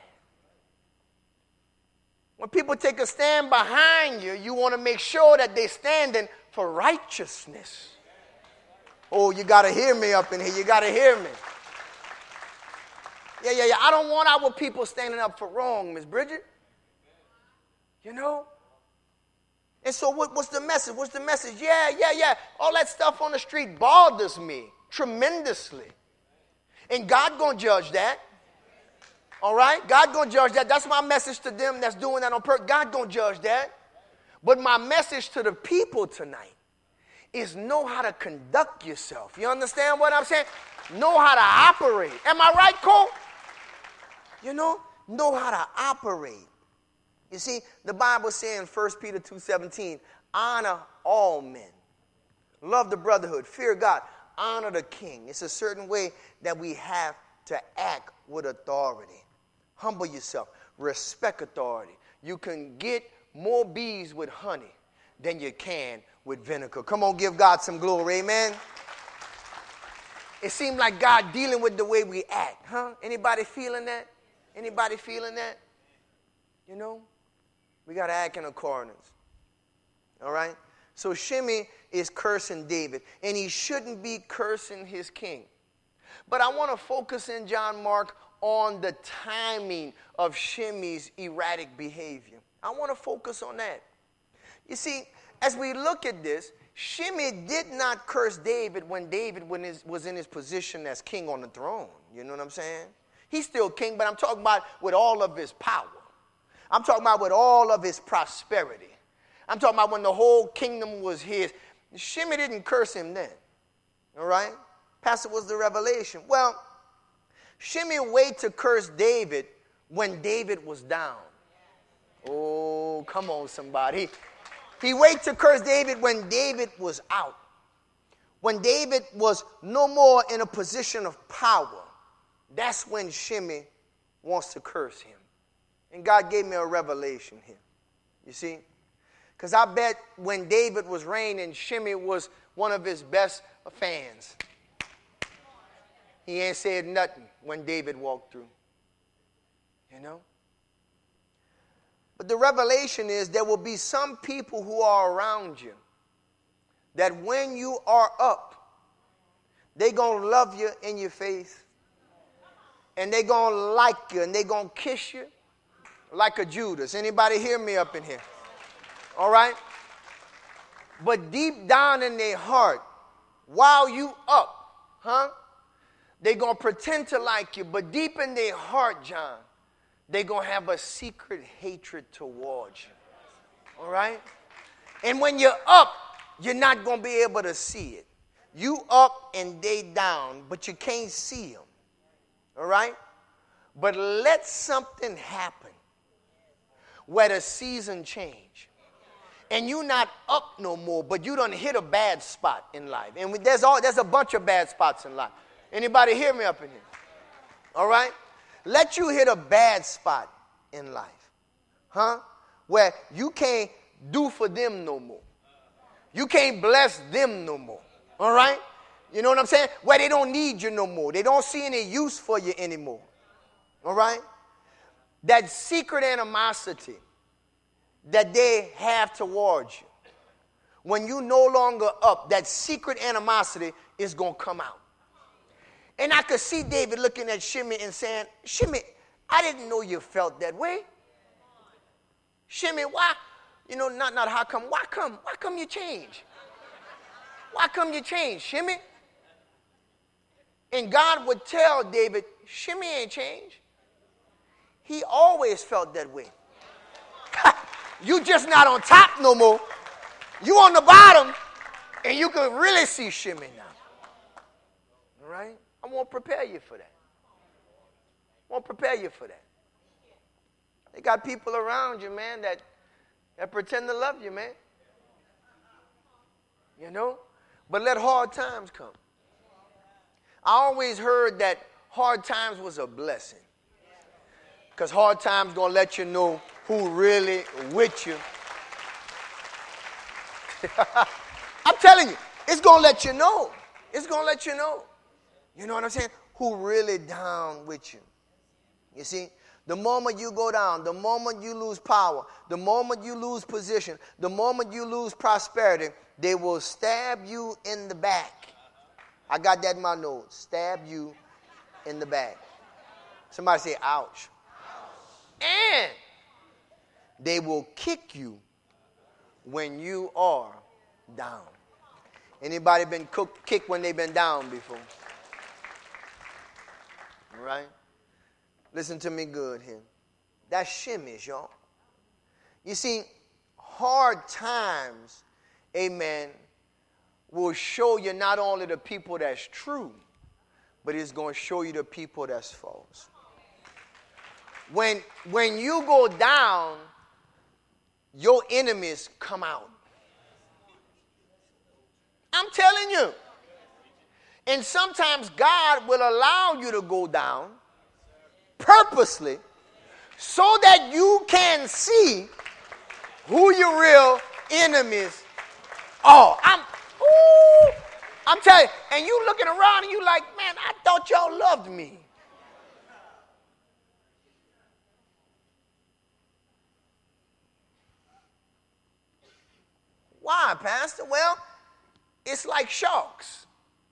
Speaker 1: When people take a stand behind you, you want to make sure that they're standing for righteousness. Oh, you got to hear me up in here. You got to hear me. Yeah, yeah, yeah. I don't want our people standing up for wrong, Miss Bridget. You know? And so what, what's the message? What's the message? Yeah, yeah, yeah. All that stuff on the street bothers me tremendously. And God going to judge that. All right? God going to judge that. That's my message to them that's doing that on purpose. God going to judge that. But my message to the people tonight is know how to conduct yourself. You understand what I'm saying? Know how to operate. Am I right, Cole? You know, know how to operate. You see, the Bible says in First Peter two seventeen, honor all men. Love the brotherhood. Fear God. Honor the king. It's a certain way that we have to act with authority. Humble yourself. Respect authority. You can get more bees with honey than you can with vinegar. Come on, give God some glory. Amen. It seems like God dealing with the way we act. Huh? Anybody feeling that? Anybody feeling that? You know? We got to act in accordance. All right? So Shimei is cursing David, and he shouldn't be cursing his king. But I want to focus in John Mark on the timing of Shimei's erratic behavior. I want to focus on that. You see, as we look at this, Shimei did not curse David when David was in his position as king on the throne. You know what I'm saying? He's still king, but I'm talking about with all of his power. I'm talking about with all of his prosperity. I'm talking about when the whole kingdom was his. Shimei didn't curse him then. All right? Pastor, was the revelation. Well, Shimei waited to curse David when David was down. Oh, come on, somebody. He waited to curse David when David was out. When David was no more in a position of power. That's when Shimei wants to curse him. And God gave me a revelation here. You see? Because I bet when David was reigning, Shimei was one of his best fans. He ain't said nothing when David walked through. You know? But the revelation is there will be some people who are around you that when you are up, they're going to love you in your face. And they're going to like you and they're going to kiss you like a Judas. Anybody hear me up in here? All right? But deep down in their heart, while you up, huh? They're going to pretend to like you. But deep in their heart, John, they're going to have a secret hatred towards you. All right? And when you're up, you're not going to be able to see it. You up and they down, but you can't see them. All right? But let something happen where the season change. And you're not up no more, but you done hit a bad spot in life. And there's all there's a bunch of bad spots in life. Anybody hear me up in here? All right? Let you hit a bad spot in life. Huh? Where you can't do for them no more. You can't bless them no more. All right? You know what I'm saying? Where they don't need you no more. They don't see any use for you anymore. All right? That secret animosity that they have towards you. When you no longer up, that secret animosity is going to come out. And I could see David looking at Shimei and saying, Shimei, I didn't know you felt that way. Shimei, why? You know, not, not how come. Why come? Why come you change? Why come you change, Shimei? And God would tell David, Shimei ain't changed. He always felt that way. You just not on top no more. You on the bottom, and you can really see Shimei now. All right? I won't prepare you for that. I won't prepare you for that. They got people around you, man, that, that pretend to love you, man. You know? But let hard times come. I always heard that hard times was a blessing. Because hard times going to let you know who really with you. I'm telling you, it's going to let you know. It's going to let you know. You know what I'm saying? Who really down with you. You see? The moment you go down, the moment you lose power, the moment you lose position, the moment you lose prosperity, they will stab you in the back. I got that in my notes. Stab you in the back. Somebody say, ouch. And they will kick you when you are down. Anybody been cooked, kicked when they've been down before? All right? Listen to me good here. That's Shimei, y'all. You see, hard times, amen, will show you not only the people that's true, but it's going to show you the people that's false. When, when you go down, your enemies come out. I'm telling you. And sometimes God will allow you to go down purposely so that you can see who your real enemies are. I'm, ooh, I'm telling you. And you looking around and you like, man, I thought y'all loved me. Why, Pastor? Well, it's like sharks.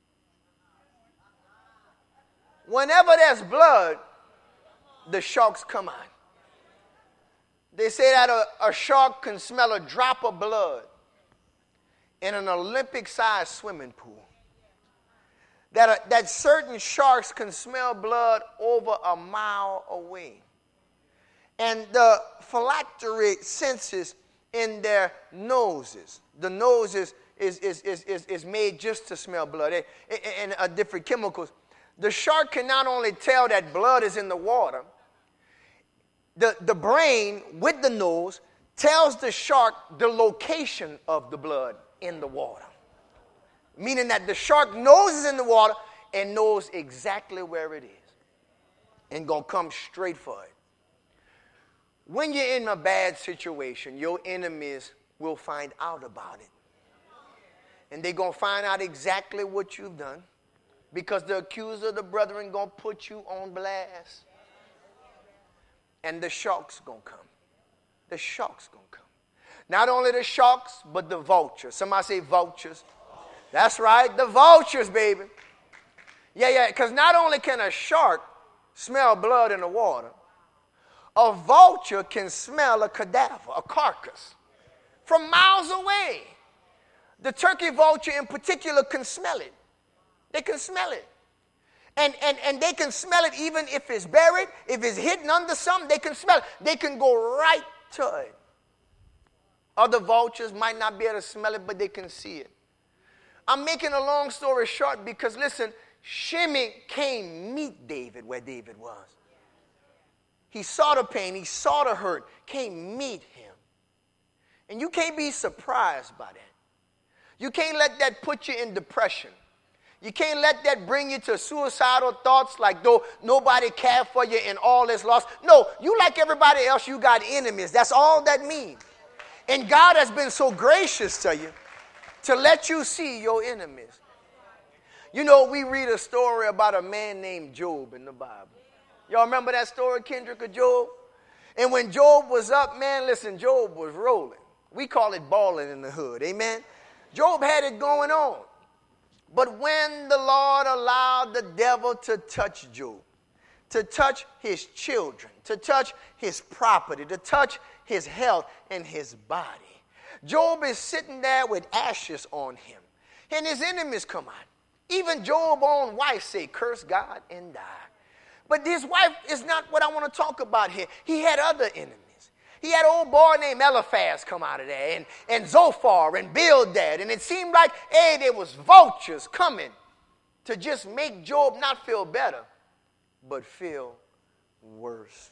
Speaker 1: Whenever there's blood, the sharks come out. They say that a, a shark can smell a drop of blood in an Olympic-sized swimming pool. That, a, that certain sharks can smell blood over a mile away. And the phylactery senses in their noses. The nose is, is, is, is, is, is made just to smell blood and, and uh, different chemicals. The shark can not only tell that blood is in the water, the, the brain with the nose tells the shark the location of the blood in the water. Meaning that the shark knows it's in the water and knows exactly where it is and going to come straight for it. When you're in a bad situation, your enemies will find out about it. And they're going to find out exactly what you've done because the accuser of the brethren going to put you on blast. And the shark's going to come. The shark's going to come. Not only the sharks, but the vultures. Somebody say vultures. That's right, the vultures, baby. Yeah, yeah, because not only can a shark smell blood in the water, a vulture can smell a cadaver, a carcass, from miles away. The turkey vulture in particular can smell it. They can smell it. And, and, and they can smell it even if it's buried, if it's hidden under something, they can smell it. They can go right to it. Other vultures might not be able to smell it, but they can see it. I'm making a long story short because, listen, Shimei came meet David where David was. He saw the pain. He saw the hurt. Came meet him. And you can't be surprised by that. You can't let that put you in depression. You can't let that bring you to suicidal thoughts like though nobody cared for you and all is lost. No, you like everybody else, you got enemies. That's all that means. And God has been so gracious to you to let you see your enemies. You know, we read a story about a man named Job in the Bible. Y'all remember that story, Kendrick, of Job? And when Job was up, man, listen, Job was rolling. We call it balling in the hood, amen? Job had it going on. But when the Lord allowed the devil to touch Job, to touch his children, to touch his property, to touch his health and his body, Job is sitting there with ashes on him. And his enemies come out. Even Job's own wife say, curse God and die. But his wife is not what I want to talk about here. He had other enemies. He had an old boy named Eliphaz come out of there, and, and Zophar and Bildad. And it seemed like, hey, there was vultures coming to just make Job not feel better, but feel worse.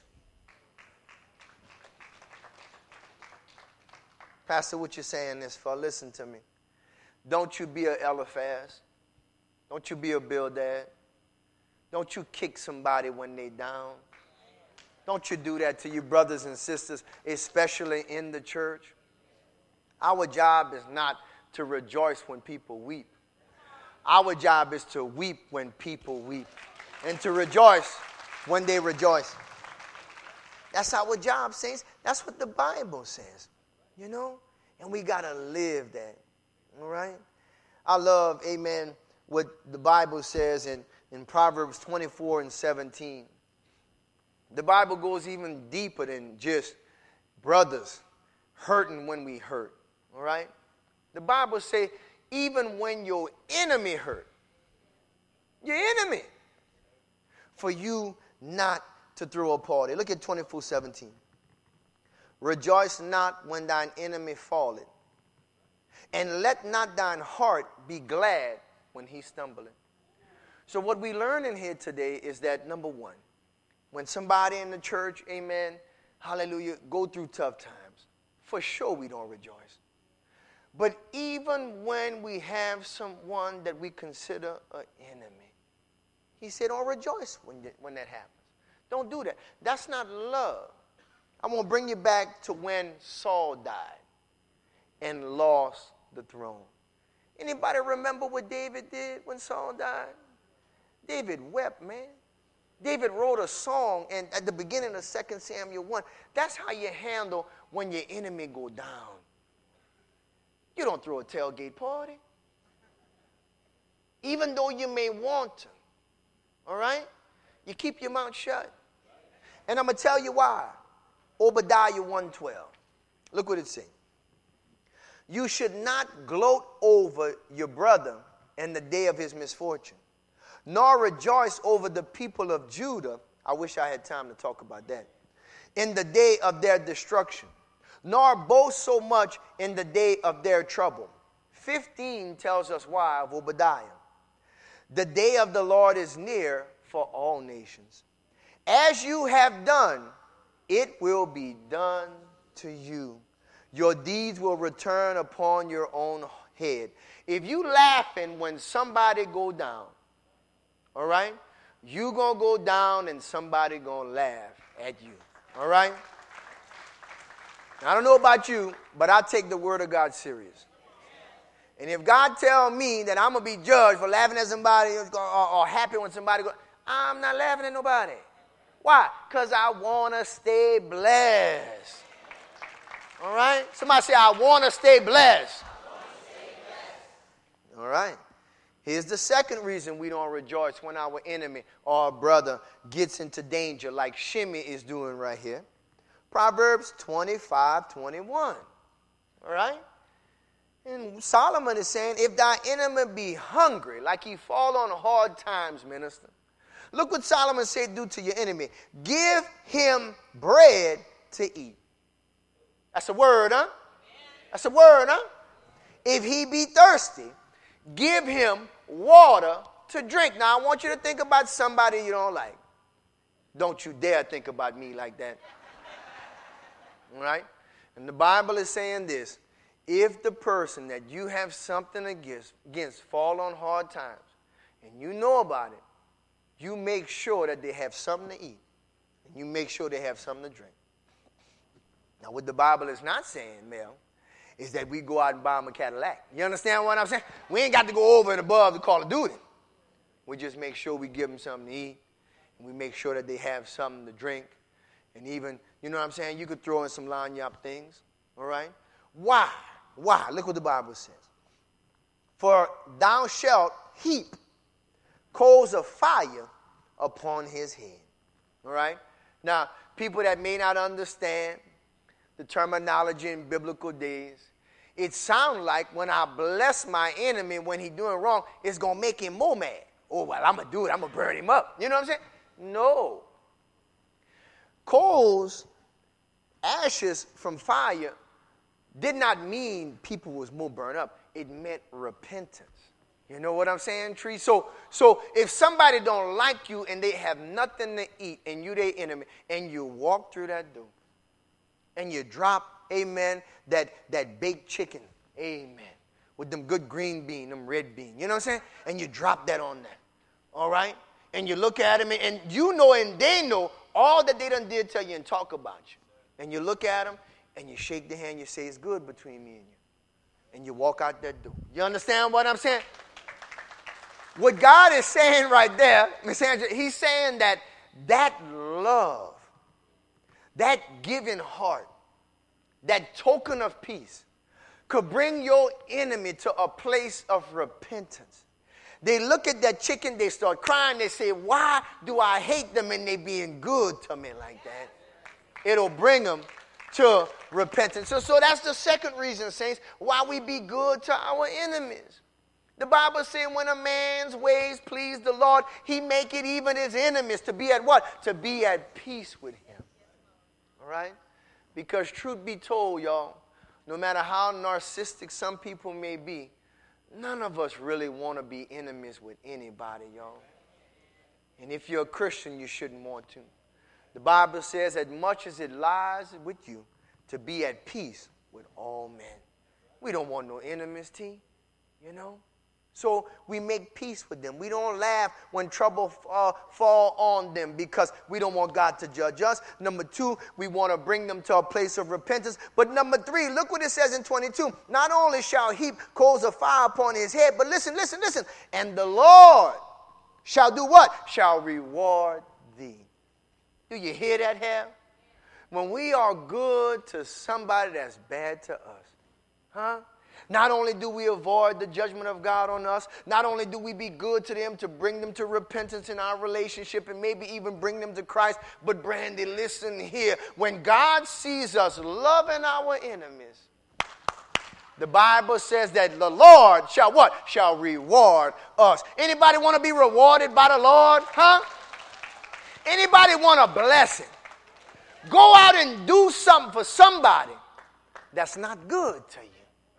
Speaker 1: Pastor, what you saying this for? Listen to me. Don't you be a Eliphaz. Don't you be a Bildad. Don't you kick somebody when they down. Don't you do that to your brothers and sisters, especially in the church. Our job is not to rejoice when people weep. Our job is to weep when people weep and to rejoice when they rejoice. That's our job, saints. That's what the Bible says, you know, and we got to live that, all right? I love, amen, what the Bible says in, in Proverbs twenty-four and seventeen. The Bible goes even deeper than just brothers hurting when we hurt, all right? The Bible says, even when your enemy hurt, your enemy, for you not to throw a party. Look at twenty-four seventeen. Rejoice not when thine enemy falleth, and let not thine heart be glad when he stumbleth. So what we learn in here today is that, number one, when somebody in the church, amen, hallelujah, go through tough times, for sure we don't rejoice. But even when we have someone that we consider an enemy, he said, don't rejoice when, when that happens. Don't do that. That's not love. I'm going to bring you back to when Saul died and lost the throne. Anybody remember what David did when Saul died? David wept, man. David wrote a song, and at the beginning of Second Samuel one, that's how you handle when your enemy go down. You don't throw a tailgate party. Even though you may want to. All right? You keep your mouth shut. And I'm going to tell you why. Obadiah one twelve. Look what it says. You should not gloat over your brother in the day of his misfortune, nor rejoice over the people of Judah. I wish I had time to talk about that. In the day of their destruction, nor boast so much in the day of their trouble. fifteen tells us why of Obadiah. The day of the Lord is near for all nations. As you have done, it will be done to you. Your deeds will return upon your own head. If you laughing when somebody go down, all right, you going to go down and somebody going to laugh at you, all right? I don't know about you, but I take the word of God serious. And if God tell me that I'm going to be judged for laughing at somebody or, or, or happy when somebody goes, I'm not laughing at nobody. Why? Because I want to stay blessed. All right? Somebody say, I want to stay blessed. All right. Here's the second reason we don't rejoice when our enemy or our brother gets into danger like Shimei is doing right here. Proverbs twenty-five twenty-one. All right? And Solomon is saying, if thy enemy be hungry, like he fall on hard times, minister. Look what Solomon said, do to your enemy. Give him bread to eat. That's a word, huh? That's a word, huh? If he be thirsty, give him water to drink. Now, I want you to think about somebody you don't like. Don't you dare think about me like that. All right? And the Bible is saying this. If the person that you have something against, against fall on hard times, and you know about it, you make sure that they have something to eat, and you make sure they have something to drink. Now, what the Bible is not saying, Mel, is that we go out and buy them a Cadillac. You understand what I'm saying? We ain't got to go over and above the Call of Duty. We just make sure we give them something to eat, and we make sure that they have something to drink, and even, you know what I'm saying, you could throw in some lanyard things, all right? Why? Why? Look what the Bible says. For thou shalt heap coals of fire upon his head. All right? Now, people that may not understand the terminology in biblical days, it sounds like when I bless my enemy when he's doing wrong, it's going to make him more mad. Oh, well, I'm going to do it. I'm going to burn him up. You know what I'm saying? No. Coals, ashes from fire, did not mean people was more burned up. It meant repentance. You know what I'm saying, Tree? So, so if somebody don't like you and they have nothing to eat and you their enemy, and you walk through that door and you drop, amen, that, that baked chicken, amen, with them good green bean, them red bean, you know what I'm saying? And you drop that on that, all right? And you look at them and you know and they know all that they done did tell you and talk about you. And you look at them and you shake the hand, you say, it's good between me and you. And you walk out that door. You understand what I'm saying? What God is saying right there, Miss Angela, he's saying that that love, that giving heart, that token of peace could bring your enemy to a place of repentance. They look at that chicken, they start crying, they say, why do I hate them and they being good to me like that? It'll bring them to repentance. So, so that's the second reason, saints, why we be good to our enemies. The Bible says when a man's ways please the Lord, he make it even his enemies to be at what? To be at peace with him. All right? Because truth be told, y'all, no matter how narcissistic some people may be, none of us really want to be enemies with anybody, y'all. And if you're a Christian, you shouldn't want to. The Bible says, as much as it lies with you, to be at peace with all men. We don't want no enemies, T, you know. So we make peace with them. We don't laugh when trouble uh, fall on them because we don't want God to judge us. Number two, we want to bring them to a place of repentance. But number three, look what it says in twenty-two. Not only shall heap coals of fire upon his head, but listen, listen, listen. And the Lord shall do what? Shall reward thee. Do you hear that here? When we are good to somebody that's bad to us, huh? Not only do we avoid the judgment of God on us, not only do we be good to them to bring them to repentance in our relationship and maybe even bring them to Christ, but Brandy, listen here. When God sees us loving our enemies, the Bible says that the Lord shall what? Shall reward us. Anybody want to be rewarded by the Lord? Huh? Anybody want a blessing? Go out and do something for somebody that's not good to you.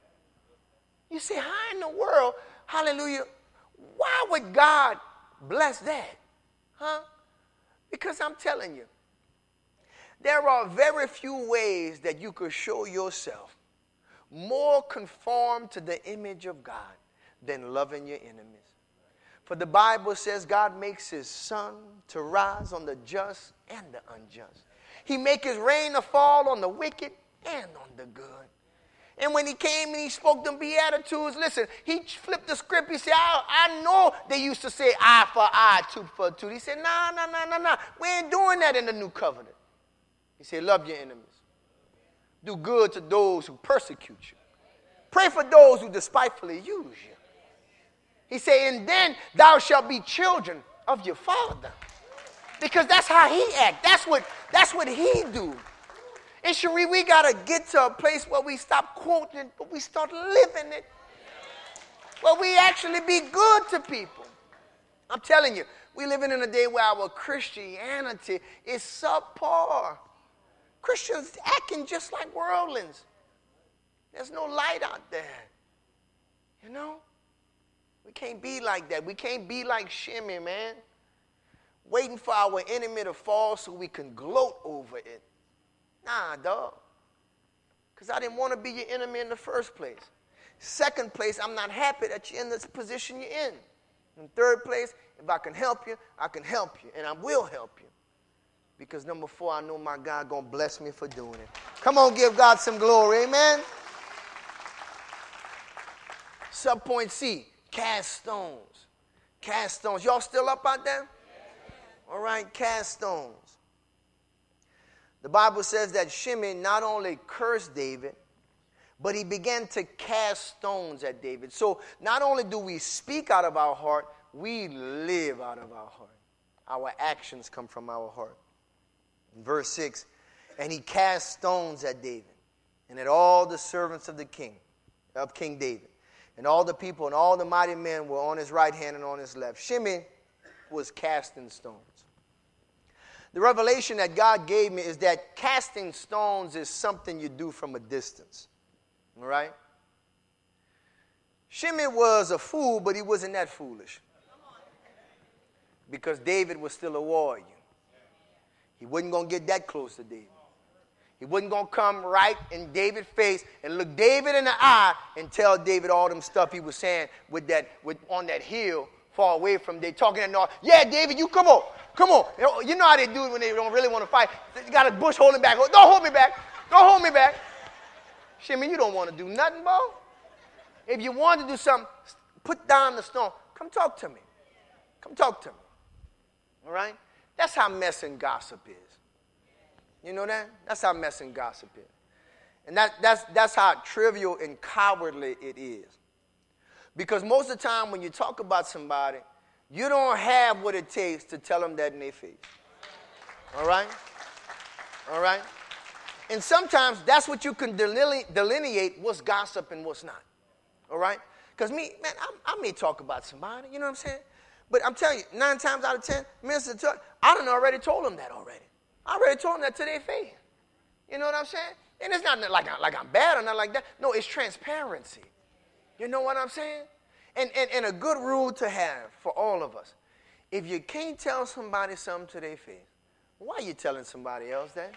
Speaker 1: You say, how in the world, hallelujah, why would God bless that? Huh? Because I'm telling you, There are very few ways that you could show yourself more conformed to the image of God than loving your enemies. For the Bible says God makes his sun to rise on the just and the unjust. He makes his rain to fall on the wicked and on the good. And when he came and he spoke them Beatitudes, listen, he flipped the script. He said, I, I know they used to say eye for eye, tooth for tooth. He said, no, no, no, no, no. We ain't doing that in the new covenant. He said, love your enemies. Do good to those who persecute you. Pray for those who despitefully use you. He said, and then thou shalt be children of your Father. Because that's how he act. That's what, that's what he do. And Cherie, we got to get to a place where we stop quoting it, but we start living it. Where we actually be good to people. I'm telling you, we're living in a day where our Christianity is subpar. Christians acting just like worldlings. There's no light out there. You know? We can't be like that. We can't be like Shimei, man. Waiting for our enemy to fall so we can gloat over it. Nah, dog. Because I didn't want to be your enemy in the first place. Second place, I'm not happy that you're in this position you're in. In third place, if I can help you, I can help you. And I will help you. Because number four, I know my God going to bless me for doing it. Come on, give God some glory. Amen. Subpoint C, cast stones. Cast stones. Y'all still up out there? All right, cast stones. The Bible says that Shimei not only cursed David, but he began to cast stones at David. So not only do we speak out of our heart, we live out of our heart. Our actions come from our heart. In verse six, and he cast stones at David and at all the servants of the king, of King David. And all the people and all the mighty men were on his right hand and on his left. Shimei was casting stones. The revelation that God gave me is that casting stones is something you do from a distance. All right? Shimei was a fool, but he wasn't that foolish. Because David was still a warrior. He wasn't going to get that close to David. He wasn't going to come right in David's face and look David in the eye and tell David all them stuff he was saying with that, with, on that hill far away from David. Talking at North. Yeah, David, you come on. Come on. You know how they do it when they don't really want to fight. They got a bush holding back. Don't hold me back. Don't hold me back. Shimei, you don't want to do nothing, boy. If you want to do something, put down the stone. Come talk to me. Come talk to me. All right? That's how messing gossip is. You know that? That's how messing gossip is. And that, that's, that's how trivial and cowardly it is. Because most of the time when you talk about somebody, you don't have what it takes to tell them that in their face. All right? All right? And sometimes that's what you can deline- delineate what's gossip and what's not. All right? Because me, man, I, I may talk about somebody, you know what I'm saying? But I'm telling you, nine times out of ten, Minister Tuck, I done already told them that already. I already told them that to their face. You know what I'm saying? And it's not like, I, like I'm bad or not like that. No, it's transparency. You know what I'm saying? And, and, and a good rule to have for all of us. If you can't tell somebody something to their face, why are you telling somebody else that?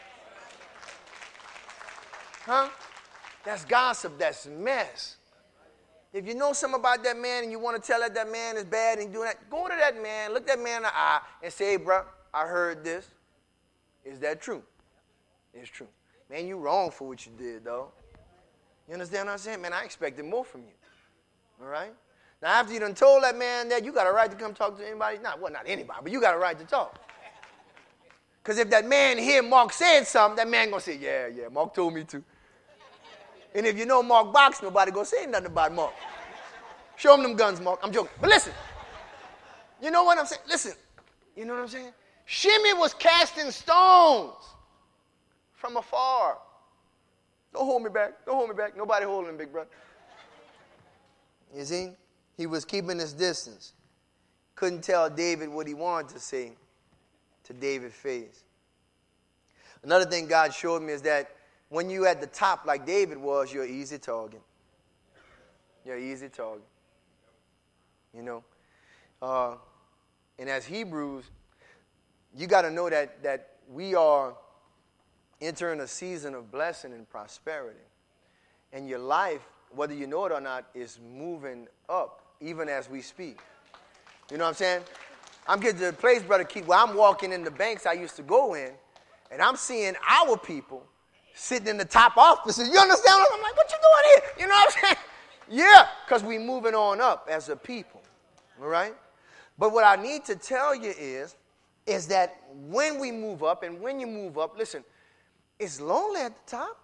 Speaker 1: Huh? That's gossip. That's mess. If you know something about that man and you want to tell that that man is bad and doing that, go to that man, look that man in the eye and say, hey, bro, I heard this. Is that true? It's true. Man, you wrong for what you did, though. You understand what I'm saying? Man, I expected more from you. All right? Now, after you done told that man that, you got a right to come talk to anybody. Not, well, not anybody, but you got a right to talk. Because if that man hear Mark saying something, that man going to say, yeah, yeah, Mark told me to. And if you know Mark Box, nobody going to say nothing about Mark. Show him them guns, Mark. I'm joking. But listen. You know what I'm saying? Listen. You know what I'm saying? Shimei was casting stones from afar. Don't hold me back. Don't hold me back. Nobody holding him, big brother. You see? He was keeping his distance. Couldn't tell David what he wanted to say to David's face. Another thing God showed me is that when you're at the top like David was, you're an easy target. You're an easy target. You know? Uh, and as Hebrews, you got to know that, that we are entering a season of blessing and prosperity. And your life, whether you know it or not, is moving up, even as we speak. You know what I'm saying? I'm getting to the place, Brother Keith, where I'm walking in the banks I used to go in, and I'm seeing our people sitting in the top offices. You understand? I'm like, what you doing here? You know what I'm saying? Yeah, because we're moving on up as a people. All right? But what I need to tell you is, is that when we move up, and when you move up, listen, it's lonely at the top.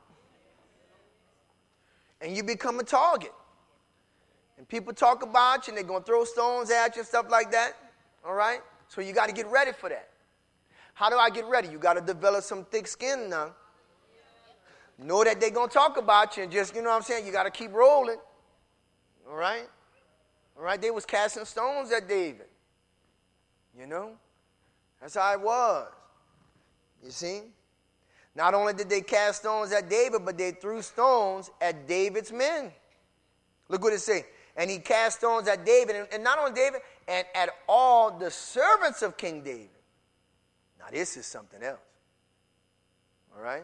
Speaker 1: And you become a target. And people talk about you, and they're going to throw stones at you and stuff like that. All right? So you got to get ready for that. How do I get ready? You got to develop some thick skin now. Know that they're going to talk about you, and just, you know what I'm saying, you got to keep rolling. All right? All right? They was casting stones at David. You know? That's how it was. You see? Not only did they cast stones at David, but they threw stones at David's men. Look what it says. And he cast stones at David, and, and not only David, and at all the servants of King David. Now this is something else. All right?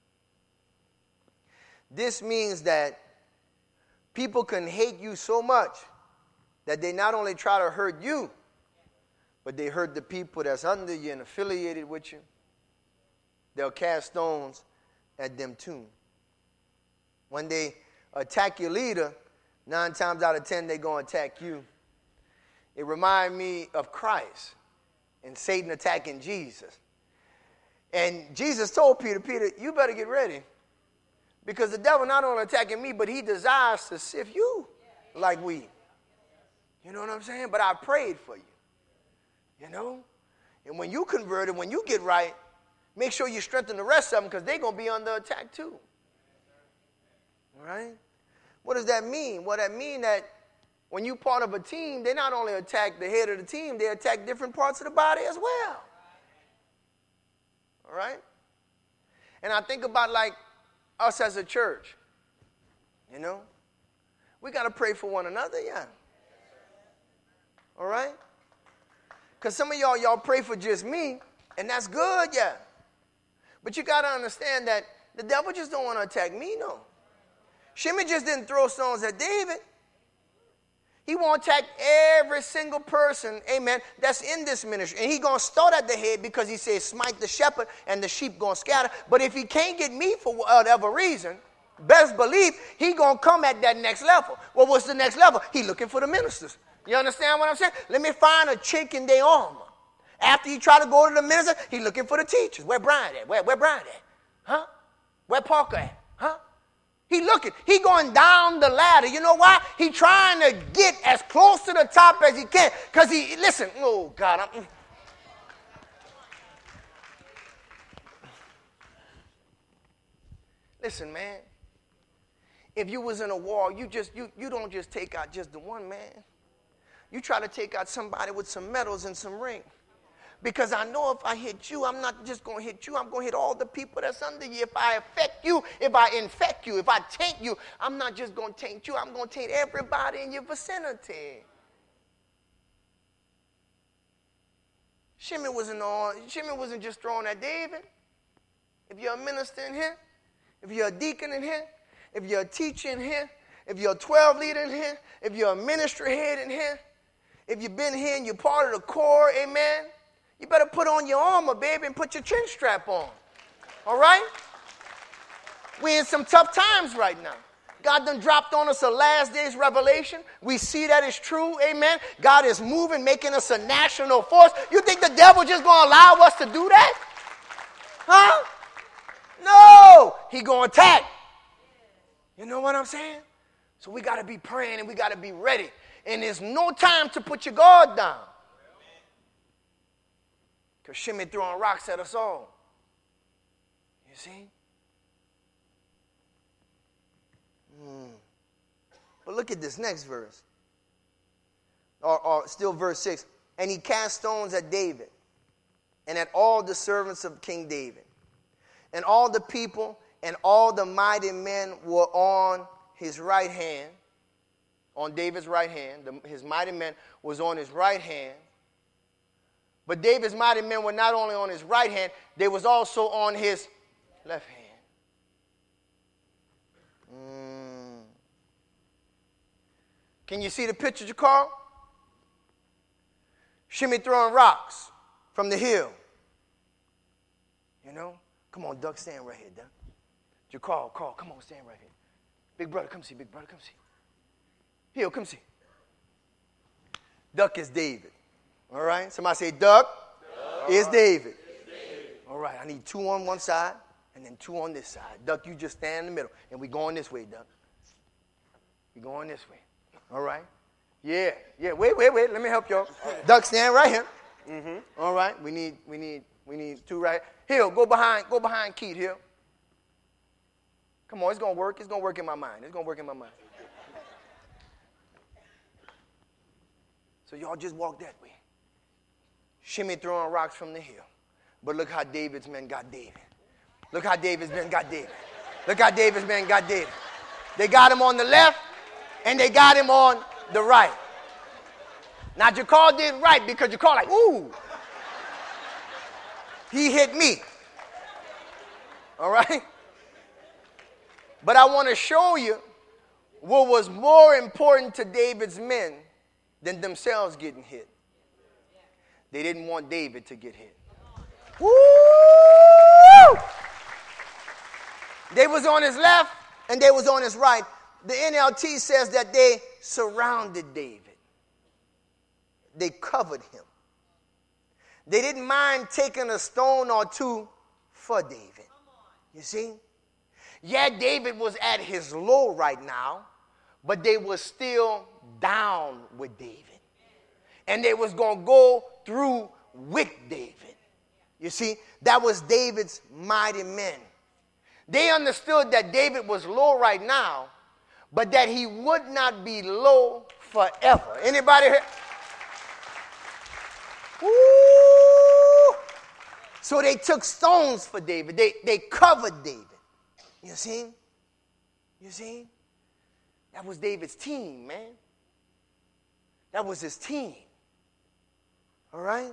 Speaker 1: This means that people can hate you so much that they not only try to hurt you, but they hurt the people that's under you and affiliated with you. They'll cast stones at them too. When they attack your leader, nine times out of ten, they're going to attack you. It reminds me of Christ and Satan attacking Jesus. And Jesus told Peter, Peter, you better get ready. Because the devil not only attacking me, but he desires to sift you like wheat. You know what I'm saying? But I prayed for you. You know? And when you converted, when you get right, make sure you strengthen the rest of them because they're going to be under attack too. All right? What does that mean? Well, that means that when you're part of a team, they not only attack the head of the team, they attack different parts of the body as well. All right? And I think about like us as a church. You know? We got to pray for one another, yeah. All right? Because some of y'all, y'all pray for just me, and that's good, yeah. But you got to understand that the devil just don't want to attack me, no. Shimei just didn't throw stones at David. He won't attack every single person, amen, that's in this ministry. And he's going to start at the head because he says, smite the shepherd and the sheep going to scatter. But if he can't get me for whatever reason, best believe he going to come at that next level. Well, what's the next level? He looking for the ministers. You understand what I'm saying? Let me find a chink in their armor. After you try to go to the minister, he looking for the teachers. Where Brian at? Where, where Brian at? Huh? Where Parker at? Huh? He looking. He going down the ladder. You know why? He trying to get as close to the top as he can. Because he, listen, oh, God. I'm, listen, man. If you was in a war, you just you you don't just take out just the one man. You try to take out somebody with some medals and some ring. Because I know if I hit you, I'm not just going to hit you. I'm going to hit all the people that's under you. If I affect you, if I infect you, if I taint you, I'm not just going to taint you. I'm going to taint everybody in your vicinity. Shimei wasn't on. Shimei wasn't just throwing at David. If you're a minister in here, if you're a deacon in here, if you're a teacher in here, if you're a twelve leader in here, if you're a ministry head in here, if you've been here and you're part of the core, amen, you better put on your armor, baby, and put your chin strap on. All right? We're in some tough times right now. God done dropped on us a last days revelation. We see that it's true, amen. God is moving, making us a national force. You think the devil just going to allow us to do that? Huh? No. He going to attack. You know what I'm saying? So we got to be praying and we got to be ready. And there's no time to put your guard down. Because Shimei throwing rocks at us all. You see? Mm. But look at this next verse. Or, or still verse six. And he cast stones at David and at all the servants of King David. And all the people and all the mighty men were on his right hand. On David's right hand. The, his mighty men was on his right hand. But David's mighty men were not only on his right hand, they was also on his Left hand. Mm. Can you see the picture, Jakar? Shimmy throwing rocks from the hill. You know? Come on, Duck, stand right here, Duck. Jakar, Carl, come on, stand right here. Big brother, come see. Big brother, come see. Hill, come see. Duck is David. All right? Somebody say, Duck, Duck. is David. David. All right, I need two on one side and then two on this side. Duck, you just stand in the middle. And we going this way, Duck. We going this way. All right? Yeah, yeah. Wait, wait, wait. Let me help y'all. Duck, stand right here. Mm-hmm. All right. We need, we need, we need two right. Hill, go behind, go behind Keith, Hill. Come on, it's gonna work. It's gonna work in my mind. It's gonna work in my mind. So y'all just walk that way. Shimmy throwing rocks from the hill. But look how David's men got David. Look how David's men got David. Look how David's men got David. They got him on the left, and they got him on the right. Now, Jakar did right because Jakar like, ooh. He hit me. All right? But I want to show you what was more important to David's men than themselves getting hit. They didn't want David to get hit. Woo! They was on his left and they was on his right. The N L T says that they surrounded David. They covered him. They didn't mind taking a stone or two for David. You see? Yeah, David was at his low right now, but they were still down with David. And they was going to go through with David. You see, that was David's mighty men. They understood that David was low right now, but that he would not be low forever. Anybody here? Woo! So they took stones for David. They, they covered David. You see? You see? That was David's team, man. That was his team. All right?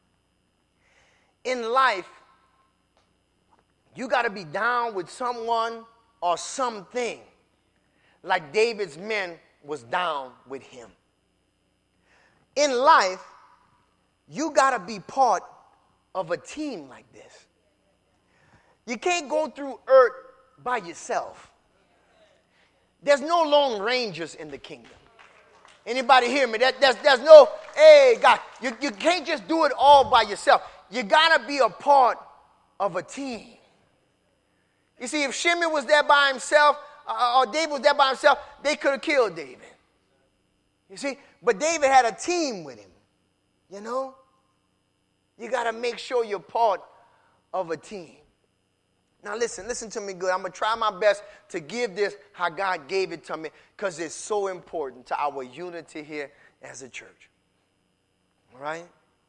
Speaker 1: In life, you got to be down with someone or something like David's men was down with him. In life, you got to be part of a team like this. You can't go through earth by yourself. There's no lone rangers in the kingdom. Anybody hear me? That, there's, there's no, hey, God, you, you can't just do it all by yourself. You got to be a part of a team. You see, if Shimei was there by himself, uh, or David was there by himself, they could have killed David. You see, but David had a team with him. You know? You got to make sure you're part of a team. Now listen, listen to me good. I'm going to try my best to give this how God gave it to me because it's so important to our unity here as a church. All right?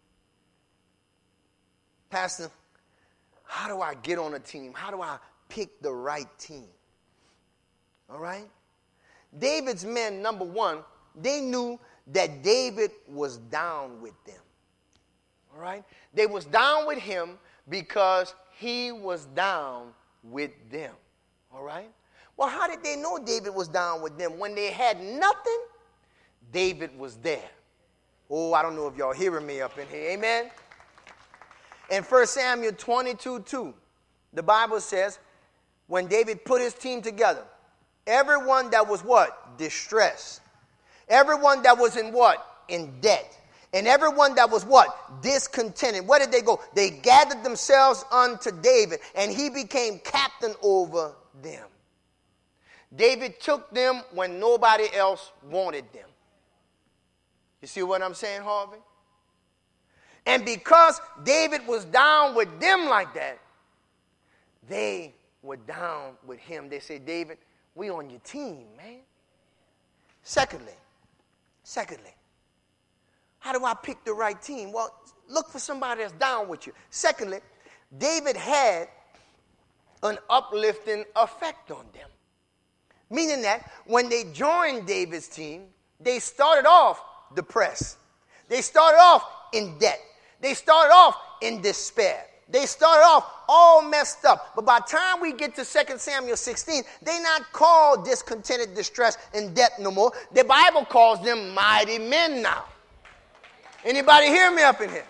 Speaker 1: Pastor, how do I get on a team? How do I pick the right team? All right? David's men, number one, they knew that David was down with them. All right? They was down with him because he was down with them. All right? Well, how did they know David was down with them? When they had nothing, David was there. Oh, I don't know if y'all hearing me up in here. Amen? In First Samuel twenty-two two, the Bible says, when David put his team together, everyone that was what? Distressed. Everyone that was in what? In debt. And everyone that was what? Discontented. Where did they go? They gathered themselves unto David, and he became captain over them. David took them when nobody else wanted them. You see what I'm saying, Harvey? And because David was down with them like that, they were down with him. They said, David, we on your team, man. Secondly, secondly, how do I pick the right team? Well, look for somebody that's down with you. Secondly, David had an uplifting effect on them. Meaning that when they joined David's team, they started off depressed. They started off in debt. They started off in despair. They started off all messed up. But by the time we get to Second Samuel sixteen, they not called discontented, distress, and debt no more. The Bible calls them mighty men now. Anybody hear me up in here?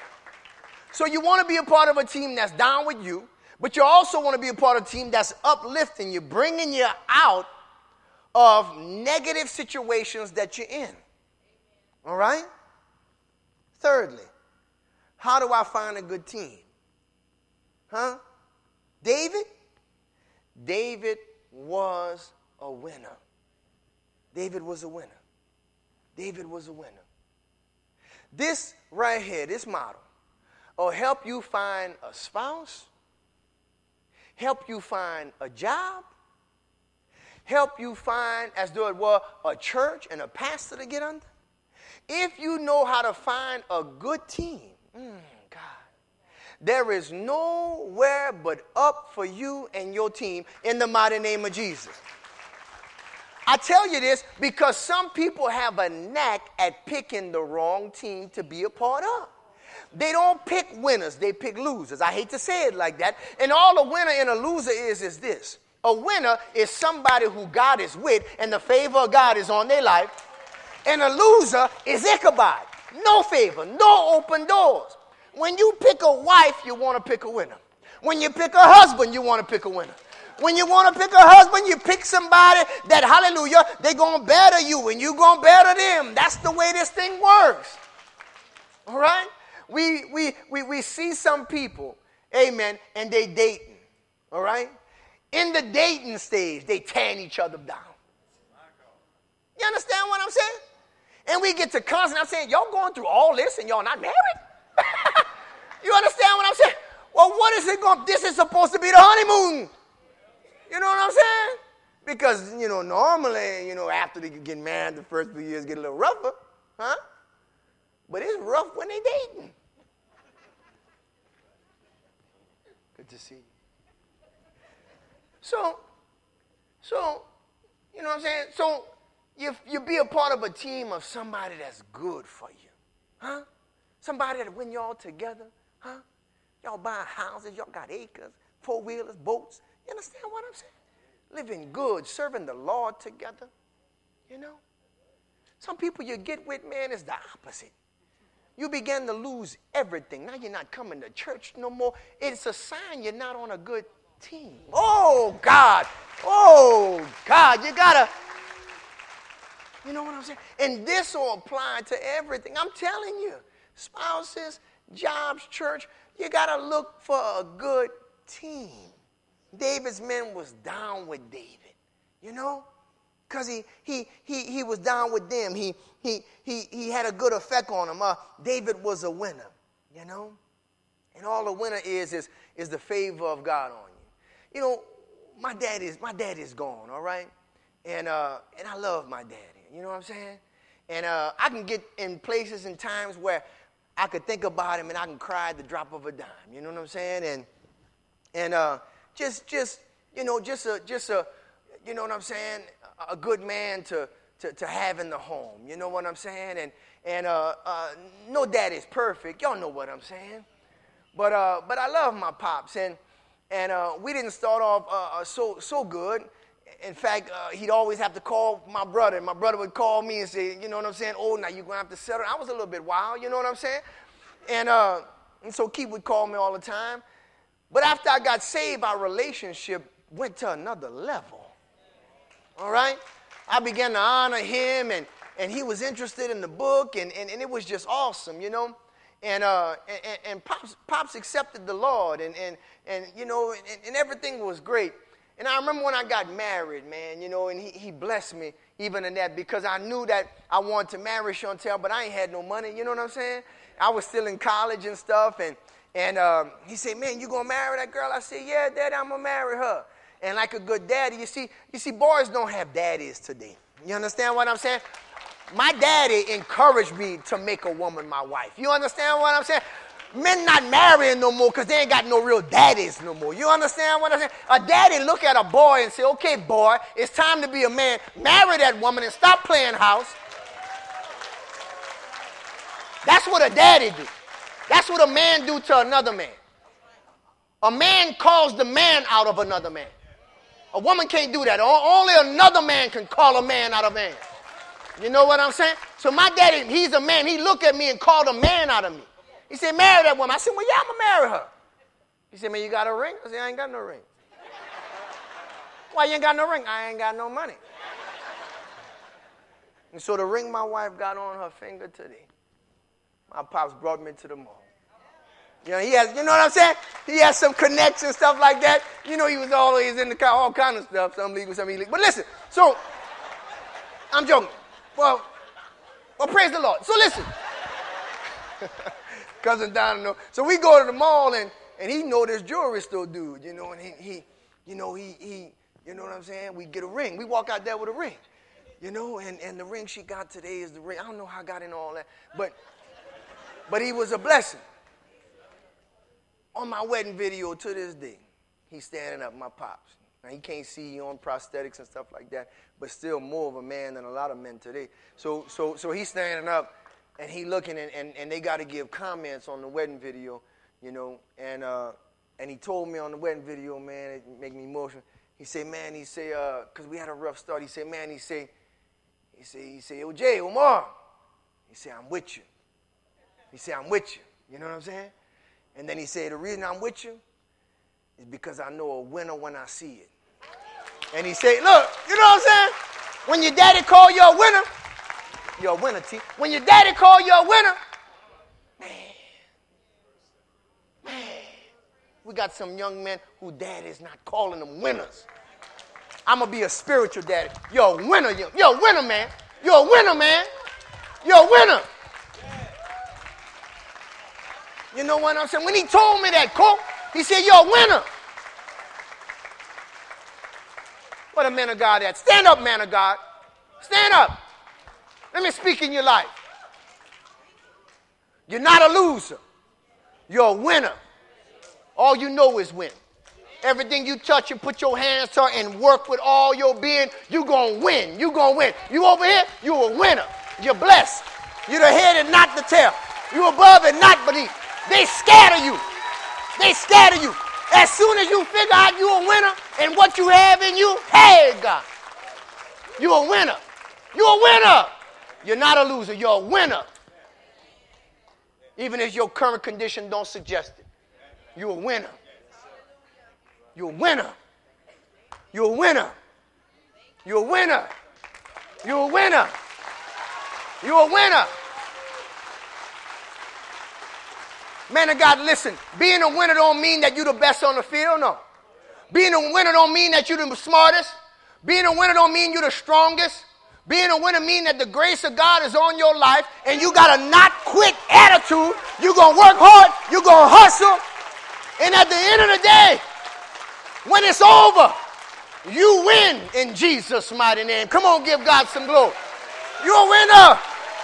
Speaker 1: So you want to be a part of a team that's down with you, but you also want to be a part of a team that's uplifting you, bringing you out of negative situations that you're in. All right? Thirdly, how do I find a good team? Huh? David? David was a winner. David was a winner. David was a winner. This right here, this model, will help you find a spouse, help you find a job, help you find, as though it were, a church and a pastor to get under. If you know how to find a good team, mm, God, there is nowhere but up for you and your team in the mighty name of Jesus. I tell you this because some people have a knack at picking the wrong team to be a part of. They don't pick winners, they pick losers. I hate to say it like that. And all a winner and a loser is is this. A winner is somebody who God is with and the favor of God is on their life. And a loser is Ichabod. No favor, no open doors. When you pick a wife, you want to pick a winner. When you pick a husband, you want to pick a winner. When you want to pick a husband, you pick somebody that, hallelujah, they're going to better you and you're going to better them. That's the way this thing works. All right? We, we, we, we see some people, amen, and they dating. All right? In the dating stage, they tearing each other down. You understand what I'm saying? And we get to constant, I'm saying, y'all going through all this and y'all not married? You understand what I'm saying? Well, what is it going, this is supposed to be the honeymoon. You know what I'm saying? Because, you know, normally, you know, after they get married, the first few years get a little rougher. Huh? But it's rough when they dating. Good to see you. So, so, you know what I'm saying? So, you, you be a part of a team of somebody that's good for you. Huh? Somebody that when y'all together, huh? Y'all buying houses, y'all got acres, four-wheelers, boats. You understand what I'm saying? Living good, serving the Lord together. You know? Some people you get with, man, is the opposite. You begin to lose everything. Now you're not coming to church no more. It's a sign you're not on a good team. Oh, God. Oh, God. You got to, you know what I'm saying? And this will apply to everything. I'm telling you. Spouses, jobs, church, you got to look for a good team. David's men was down with David, you know? Because he, he, he, he was down with them. He, he, he, he had a good effect on them. Uh, David was a winner, you know? And all a winner is, is, is the favor of God on you. You know, my dad is, my dad is gone, all right? And, uh, and I love my daddy, you know what I'm saying? And uh, I can get in places and times where I could think about him and I can cry at the drop of a dime, you know what I'm saying? And, and uh, just, just, you know, just a, just a, you know what I'm saying? A good man to, to, to have in the home. You know what I'm saying? And, and uh, uh, no daddy's perfect. Y'all know what I'm saying. But, uh, but I love my pops. And, and uh, we didn't start off uh, so, so good. In fact, uh, he'd always have to call my brother. My brother would call me and say, you know what I'm saying? Oh, now you're going to have to settle. I was a little bit wild, you know what I'm saying? And, uh, and so Keith would call me all the time. But after I got saved, our relationship went to another level. All right? I began to honor him, and, and he was interested in the book, and, and, and it was just awesome, you know? And uh, and, and Pops, Pops accepted the Lord, and, and, and you know, and, and everything was great. And I remember when I got married, man, you know, and he, he blessed me even in that because I knew that I wanted to marry Chantel, but I ain't had no money, you know what I'm saying? I was still in college and stuff, and, and um, he said, man, you going to marry that girl? I said, yeah, Daddy, I'm going to marry her. And like a good daddy, you see, you see, boys don't have daddies today. You understand what I'm saying? My daddy encouraged me to make a woman my wife. You understand what I'm saying? Men not marrying no more because they ain't got no real daddies no more. You understand what I'm saying? A daddy look at a boy and say, okay, boy, it's time to be a man. Marry that woman and stop playing house. That's what a daddy do. That's what a man do to another man. A man calls the man out of another man. A woman can't do that. Only another man can call a man out of man. You know what I'm saying? So my daddy, he's a man. He looked at me and called a man out of me. He said, marry that woman. I said, well, yeah, I'm going to marry her. He said, man, you got a ring? I said, I ain't got no ring. Why you ain't got no ring? I ain't got no money. And so the ring my wife got on her finger today, my pops brought me to the mall. You know, he has, you know what I'm saying? He has some connections, stuff like that. You know, he was always in the car, all kind of stuff, some legal, some illegal. But listen, so, I'm joking. Well, well, praise the Lord. So listen. Cousin Don, know. So we go to the mall, and, and he know this jewelry store dude, you know, and he, he you know, he, he, you know what I'm saying? We get a ring. We walk out there with a ring, you know, and, and the ring she got today is the ring. I don't know how I got in all that, but, but he was a blessing. On my wedding video to this day, he's standing up, my pops. Now, he can't see on prosthetics and stuff like that, but still more of a man than a lot of men today. So so, so he's standing up, and he looking, and, and, and they got to give comments on the wedding video, you know, and uh, and he told me on the wedding video, man, it made me emotional. He said, man, he said, uh, because we had a rough start, he said, man, he said, he said, he said, yo, Jay, Omar, he said, I'm with you. He said, I'm with you. You know what I'm saying? And then he said, the reason I'm with you is because I know a winner when I see it. And he said, look, you know what I'm saying? When your daddy call you a winner, you're a winner, T. When your daddy call you a winner, man, man, we got some young men who dad is not calling them winners. I'm going to be a spiritual daddy. You're a winner. You're a winner, man. You're a winner, man. You're a winner. You know what I'm saying? When he told me that, Colt, he said, you're a winner. What a man of God at. Stand up, man of God. Stand up. Let me speak in your life. You're not a loser. You're a winner. All you know is win. Everything you touch and put your hands to and work with all your being, you're going to win. You're going to win. You over here, you're a winner. You're blessed. You're the head and not the tail. You're above and not beneath. They scatter you. They scatter you. As soon as you figure out you're a winner and what you have in you, hey, God, you're a winner. You're a winner. You're not a loser. You're a winner. Even if your current condition don't suggest it. You're a winner. You're a winner. You're a winner. You're a winner. You're a winner. You're a winner. Man of God, listen, being a winner don't mean that you're the best on the field, no. Being a winner don't mean that you're the smartest. Being a winner don't mean you're the strongest. Being a winner mean that the grace of God is on your life and you got a not quit attitude. You're going to work hard. You're going to hustle. And at the end of the day, when it's over, you win in Jesus' mighty name. Come on, give God some glory. You're a winner.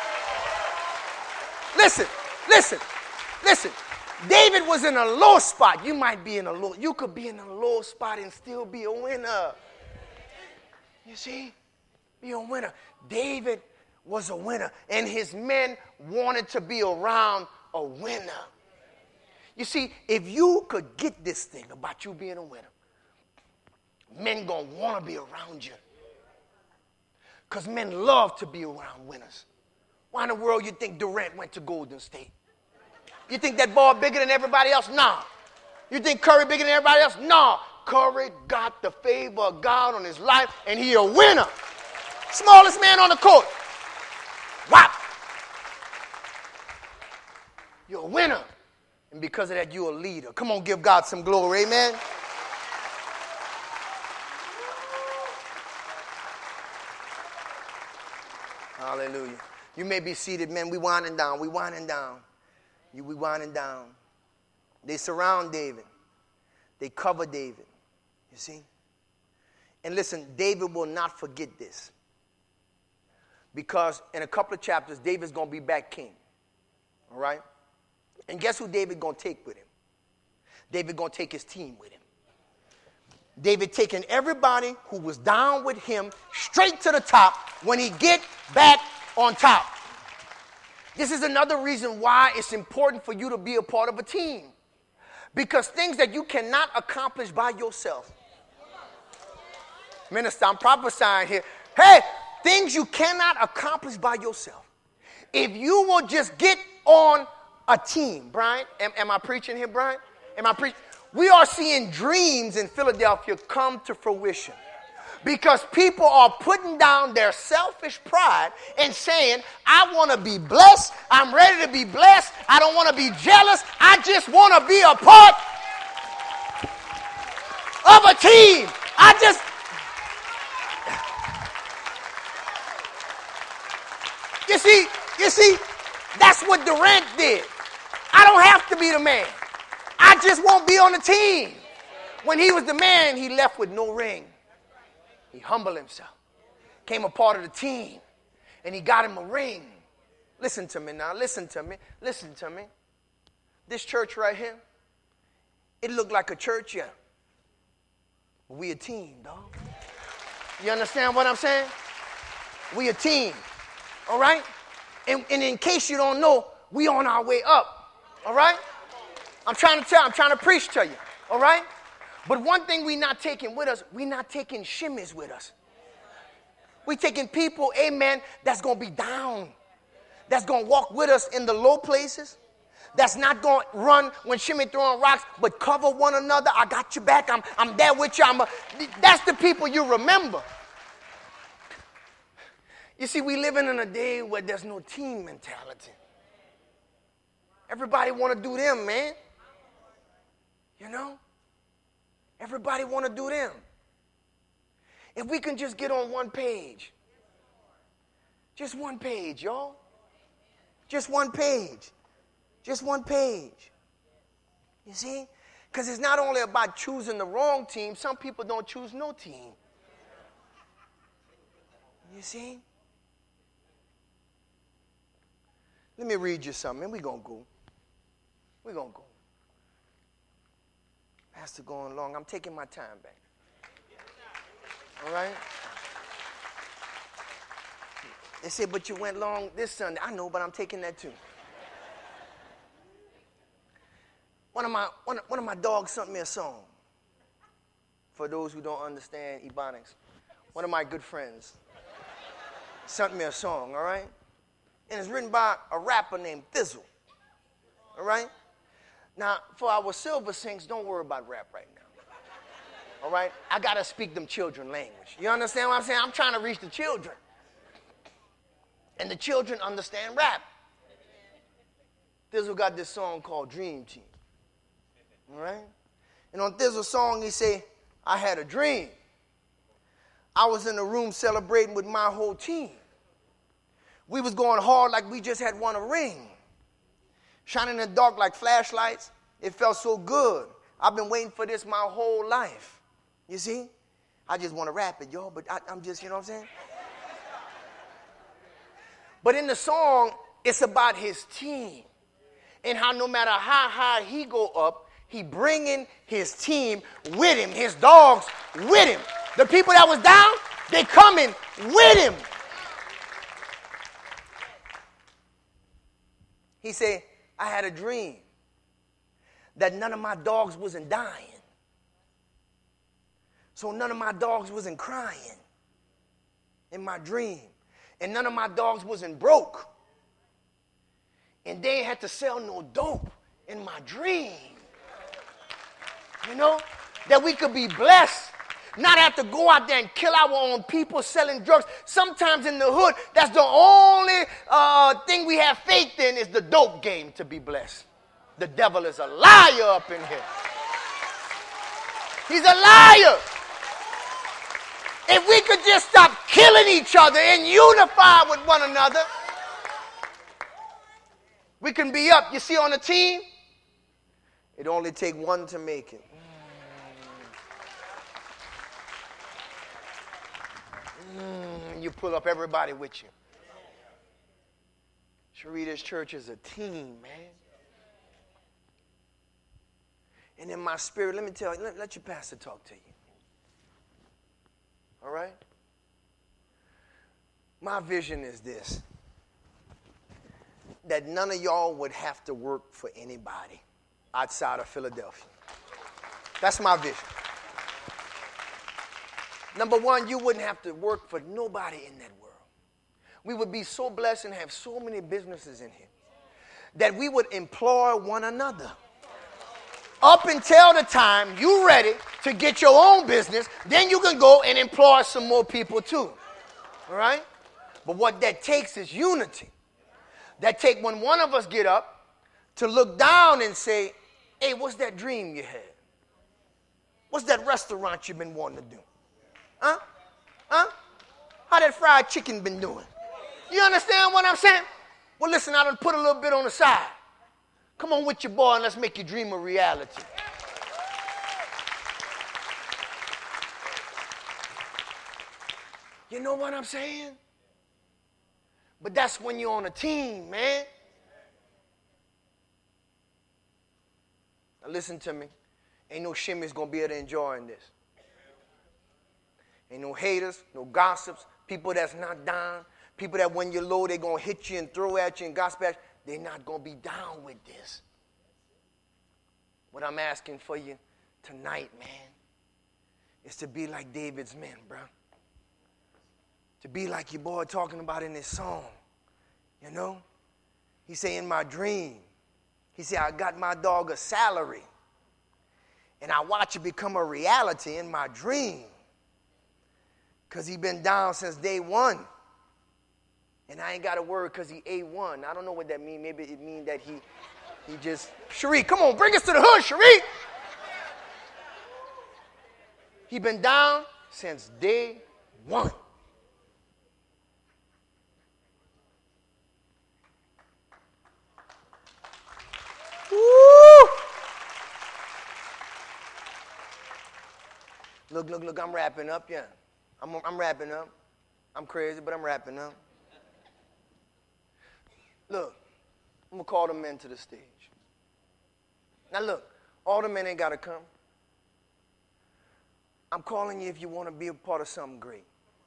Speaker 1: Listen, listen. Listen, David was in a low spot. You might be in a low, you could be in a low spot and still be a winner. You see? Be a winner. David was a winner, and his men wanted to be around a winner. You see, if you could get this thing about you being a winner, men gonna want to be around you. Because men love to be around winners. Why in the world you think Durant went to Golden State? You think that ball bigger than everybody else? Nah. You think Curry bigger than everybody else? Nah. Curry got the favor of God on his life, and he a winner. Smallest man on the court. Wow. You're a winner. And because of that, you're a leader. Come on, give God some glory. Amen. Hallelujah. You may be seated, man. We winding down. We winding down. You we winding down. They surround David. They cover David. You see? And listen, David will not forget this. Because in a couple of chapters, David's going to be back king. All right? And guess who David going to take with him? David going to take his team with him. David taking everybody who was down with him straight to the top when he get back on top. This is another reason why it's important for you to be a part of a team. Because things that you cannot accomplish by yourself. Minister, I'm prophesying here. Hey, things you cannot accomplish by yourself. If you will just get on a team, Brian, am, am I preaching here, Brian? Am I preaching? We are seeing dreams in Philadelphia come to fruition. Because people are putting down their selfish pride and saying, I want to be blessed. I'm ready to be blessed. I don't want to be jealous. I just want to be a part of a team. I just... You see, you see, that's what Durant did. I don't have to be the man. I just won't be on the team. When he was the man, he left with no ring. He humbled himself, came a part of the team, and he got him a ring. Listen to me now. Listen to me. Listen to me. This church right here, it looked like a church, yeah. We a team, dog. You understand what I'm saying? We a team, all right? And, and in case you don't know, we on our way up, all right? I'm trying to tell, I'm trying to preach to you, all right? But one thing we not taking with us, we not taking shimmies with us. We taking people, amen, that's going to be down. That's going to walk with us in the low places. That's not going to run when shimmy throwing rocks, but cover one another. I got your back. I'm, I'm there with you. I'm a, that's the people you remember. You see, we living in a day where there's no team mentality. Everybody want to do them, man. You know? Everybody want to do them. If we can just get on one page. Just one page, y'all. Just one page. Just one page. You see? Because it's not only about choosing the wrong team. Some people don't choose no team. You see? Let me read you something, and we're going to go. We're going to go. Pastor going long. I'm taking my time back. All right? They said, but you went long this Sunday. I know, but I'm taking that too. One of my one, one of my dogs sent me a song. For those who don't understand Ebonics, one of my good friends sent me a song, all right? And it's written by a rapper named Thizzle. All right? Now, for our silver saints, don't worry about rap right now. All right? I got to speak them children language. You understand what I'm saying? I'm trying to reach the children. And the children understand rap. Thizzle got this song called Dream Team. All right? And on Thizzle's song, he say, I had a dream. I was in the room celebrating with my whole team. We was going hard like we just had won a ring. Shining in the dark like flashlights. It felt so good. I've been waiting for this my whole life. You see? I just want to rap it, y'all, but I, I'm just, you know what I'm saying? But in the song, it's about his team. And how no matter how high he go up, he bringing his team with him, his dogs with him. The people that was down, they coming with him. He said, I had a dream that none of my dogs wasn't dying. So none of my dogs wasn't crying in my dream. And none of my dogs wasn't broke. And they ain't had to sell no dope in my dream. You know? That we could be blessed. Not have to go out there and kill our own people selling drugs. Sometimes in the hood, that's the only uh, thing we have faith in is the dope game to be blessed. The devil is a liar up in here. He's a liar. If we could just stop killing each other and unify with one another, we can be up. You see, on a team, it only takes one to make it. Mm, you pull up everybody with you. Sharita's church is a team, man. And in my spirit, let me tell you, let, let your pastor talk to you. All right? My vision is this. That none of y'all would have to work for anybody. outside of Philadelphia. That's my vision. Number one, you wouldn't have to work for nobody in that world. We would be so blessed and have so many businesses in here that we would employ one another. Up until the time you're ready to get your own business, then you can go and employ some more people too. All right? But what that takes is unity. That take when one of us get up to look down and say, hey, what's that dream you had? What's that restaurant you've been wanting to do? Huh? Huh? How that fried chicken been doing? You understand what I'm saying? Well, listen, I done put a little bit on the side. Come on with your boy and let's make your dream a reality. You know what I'm saying? But that's when you're on a team, man. Now listen to me. Ain't no shimmies going to be able to enjoy this. Ain't no haters, no gossips, people that's not down, people that when you're low, they're going to hit you and throw at you and gossip at you. They're not going to be down with this. What I'm asking for you tonight, man, is to be like David's men, bro. To be like your boy talking about in this song, you know? He say, in my dream, he said, I got my dog a salary, and I watch it become a reality in my dream, because he been down since day one. And I ain't got a word because he A one. I don't know what that means. Maybe it means that he, he just... Sheree, come on, bring us to the hood, Sheree. He been down since day one. Woo! Look, look, look, I'm wrapping up, yeah. I'm, I'm wrapping up. I'm crazy, but I'm wrapping up. Look, I'm going to call the men to the stage. Now look, all the men ain't got to come. I'm calling you if you want to be a part of something great.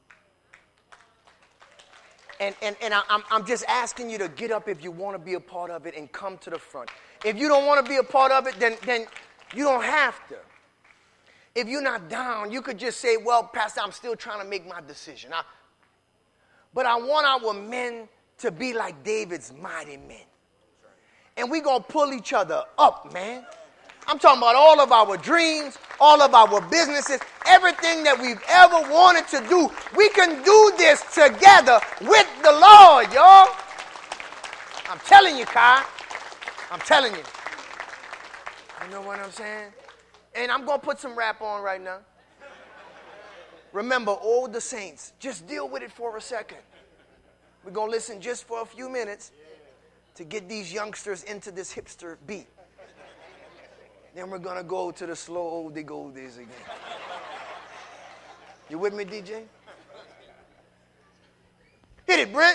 Speaker 1: And, and, and I, I'm, I'm just asking you to get up if you want to be a part of it and come to the front. If you don't want to be a part of it, then, then you don't have to. If you're not down, you could just say, well, Pastor, I'm still trying to make my decision. I, but I want our men to be like David's mighty men. And we're going to pull each other up, man. I'm talking about all of our dreams, all of our businesses, everything that we've ever wanted to do. We can do this together with the Lord, y'all. I'm telling you, Kai. I'm telling you. You know what I'm saying? And I'm going to put some rap on right now. Remember, all the saints, just deal with it for a second. We're going to listen just for a few minutes to get these youngsters into this hipster beat. Then we're going to go to the slow oldie goldies again. You with me, D J? Hit it, Brent.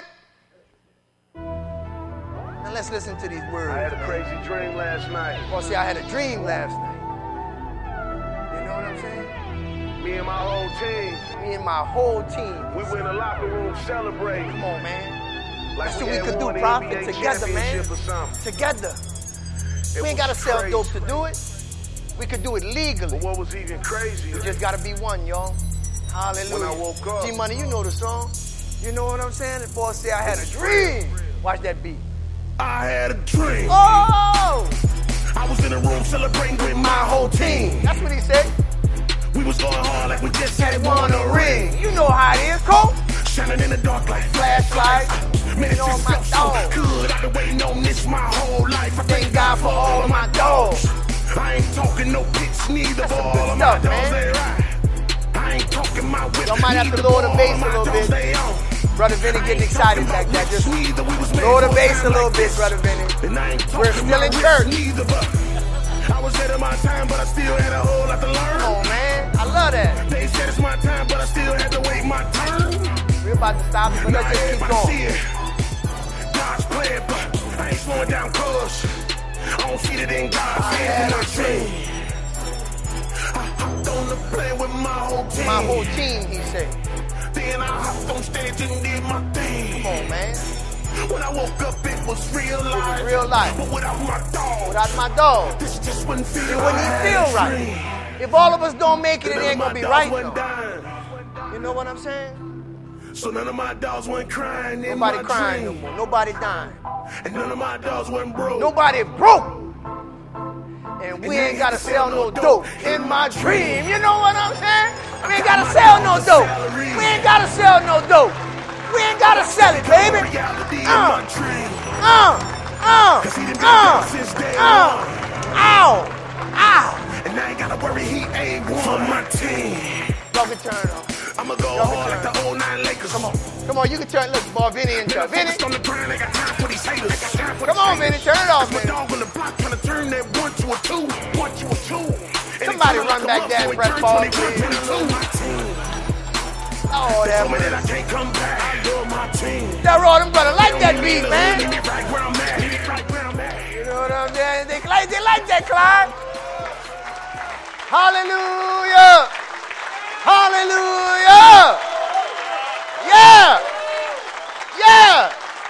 Speaker 1: Now let's listen to these words.
Speaker 2: I had a
Speaker 1: man.
Speaker 2: crazy dream last night.
Speaker 1: Well, see, I had a dream last night. You know what I'm saying?
Speaker 2: Me and my whole team.
Speaker 1: Me and my whole team.
Speaker 2: We were in the locker room celebrating.
Speaker 1: Come on, man.
Speaker 2: Like
Speaker 1: That's what
Speaker 2: we
Speaker 1: we could do,
Speaker 2: won the
Speaker 1: Prophet,
Speaker 2: N B A
Speaker 1: together, man.
Speaker 2: championship or something.
Speaker 1: Together.
Speaker 2: It
Speaker 1: We ain't
Speaker 2: was
Speaker 1: got to sell
Speaker 2: crazy.
Speaker 1: dope to do it. We could do it legally.
Speaker 2: But what was even crazy?
Speaker 1: We just got to be one, y'all. Hallelujah.
Speaker 2: When I woke up.
Speaker 1: G-Money, you know the song. You know what I'm saying? The boy said, I had a dream. Watch that beat.
Speaker 3: I had a dream.
Speaker 1: Oh!
Speaker 3: I was in a room celebrating with my whole team.
Speaker 1: That's what he said.
Speaker 3: We was going hard like we just had
Speaker 1: Won
Speaker 3: won
Speaker 1: a
Speaker 3: a
Speaker 1: ring.
Speaker 3: ring.
Speaker 1: You know how it is, Cole.
Speaker 3: Shining in the dark like
Speaker 1: Flashlight.
Speaker 3: Man,
Speaker 1: You know
Speaker 3: it's
Speaker 1: my
Speaker 3: just so
Speaker 1: dog.
Speaker 3: good. I've been waiting on this my whole life. I
Speaker 1: Thank God for all of my dogs.
Speaker 3: I ain't talking no pitch neither,
Speaker 1: That's
Speaker 3: but
Speaker 1: some
Speaker 3: all
Speaker 1: good
Speaker 3: of
Speaker 1: stuff,
Speaker 3: my
Speaker 1: man.
Speaker 3: dogs, they right. I ain't talking my whip.
Speaker 1: Y'all might have to
Speaker 3: neither,
Speaker 1: lower the
Speaker 3: but
Speaker 1: bass
Speaker 3: all
Speaker 1: a
Speaker 3: of my
Speaker 1: little
Speaker 3: dogs,
Speaker 1: bit.
Speaker 3: they on.
Speaker 1: Brother Vinny getting excited back there. Just
Speaker 3: Neither, we was made
Speaker 1: lower the
Speaker 3: for
Speaker 1: bass a
Speaker 3: time
Speaker 1: little
Speaker 3: like
Speaker 1: bit,
Speaker 3: this.
Speaker 1: Brother Vinny.
Speaker 3: And I ain't
Speaker 1: We're
Speaker 3: talking
Speaker 1: still
Speaker 3: my
Speaker 1: in
Speaker 3: whip
Speaker 1: church.
Speaker 3: neither, but I was ahead of my time, but I still had a whole lot to learn.
Speaker 1: Come on, man. I love that.
Speaker 3: They said it's my time, but I still had to wait my turn.
Speaker 1: We're about to stop, but
Speaker 3: Now
Speaker 1: let's just keep
Speaker 3: everybody see
Speaker 1: going.
Speaker 3: it. God's plan, but I ain't slowing down cause I don't see it in God's hand. I dream. I hopped on the plane with my whole team.
Speaker 1: My whole team, he said.
Speaker 3: Then I hopped on stage and did my thing.
Speaker 1: Come on, man.
Speaker 3: When I woke up, it was real life.
Speaker 1: It was real life.
Speaker 3: But without my dog,
Speaker 1: without my dog,
Speaker 3: this just wouldn't feel
Speaker 1: it wouldn't even feel right. If all of us don't make it, it ain't gonna be right. No. You know what I'm saying?
Speaker 3: So none of my dogs went crying.
Speaker 1: Nobody crying no more. Nobody dying.
Speaker 3: And none of my dogs went broke.
Speaker 1: Nobody broke. And we ain't gotta sell no dope in my dream. You know what I'm saying? We ain't gotta sell no dope. We ain't gotta sell no dope. We ain't gotta sell it, baby. Uh, uh, uh, uh, uh, ow, ow.
Speaker 3: And I ain't gotta worry, he ain't one for my team.
Speaker 1: Y'all can turn on.
Speaker 3: I'ma go hard like the old nine Lakers.
Speaker 1: Come on, come on, you can turn. Look, boy, Vinny and Chuck. Vinny.
Speaker 3: On the grind, I got time for these haters.
Speaker 1: Come on, Vinny, turn it off, man.
Speaker 3: My dog on the block trying to turn that one to a two, one to a two.
Speaker 1: Somebody run back that press pause, please. Oh, that
Speaker 3: man. I can't come back. I love my team.
Speaker 1: That raw, them brother like that beat, man.
Speaker 3: Right where I'm at. Right where I'm at.
Speaker 1: You know what I'm saying? They like, they like that, Clyde. Hallelujah. Hallelujah. Yeah. Yeah.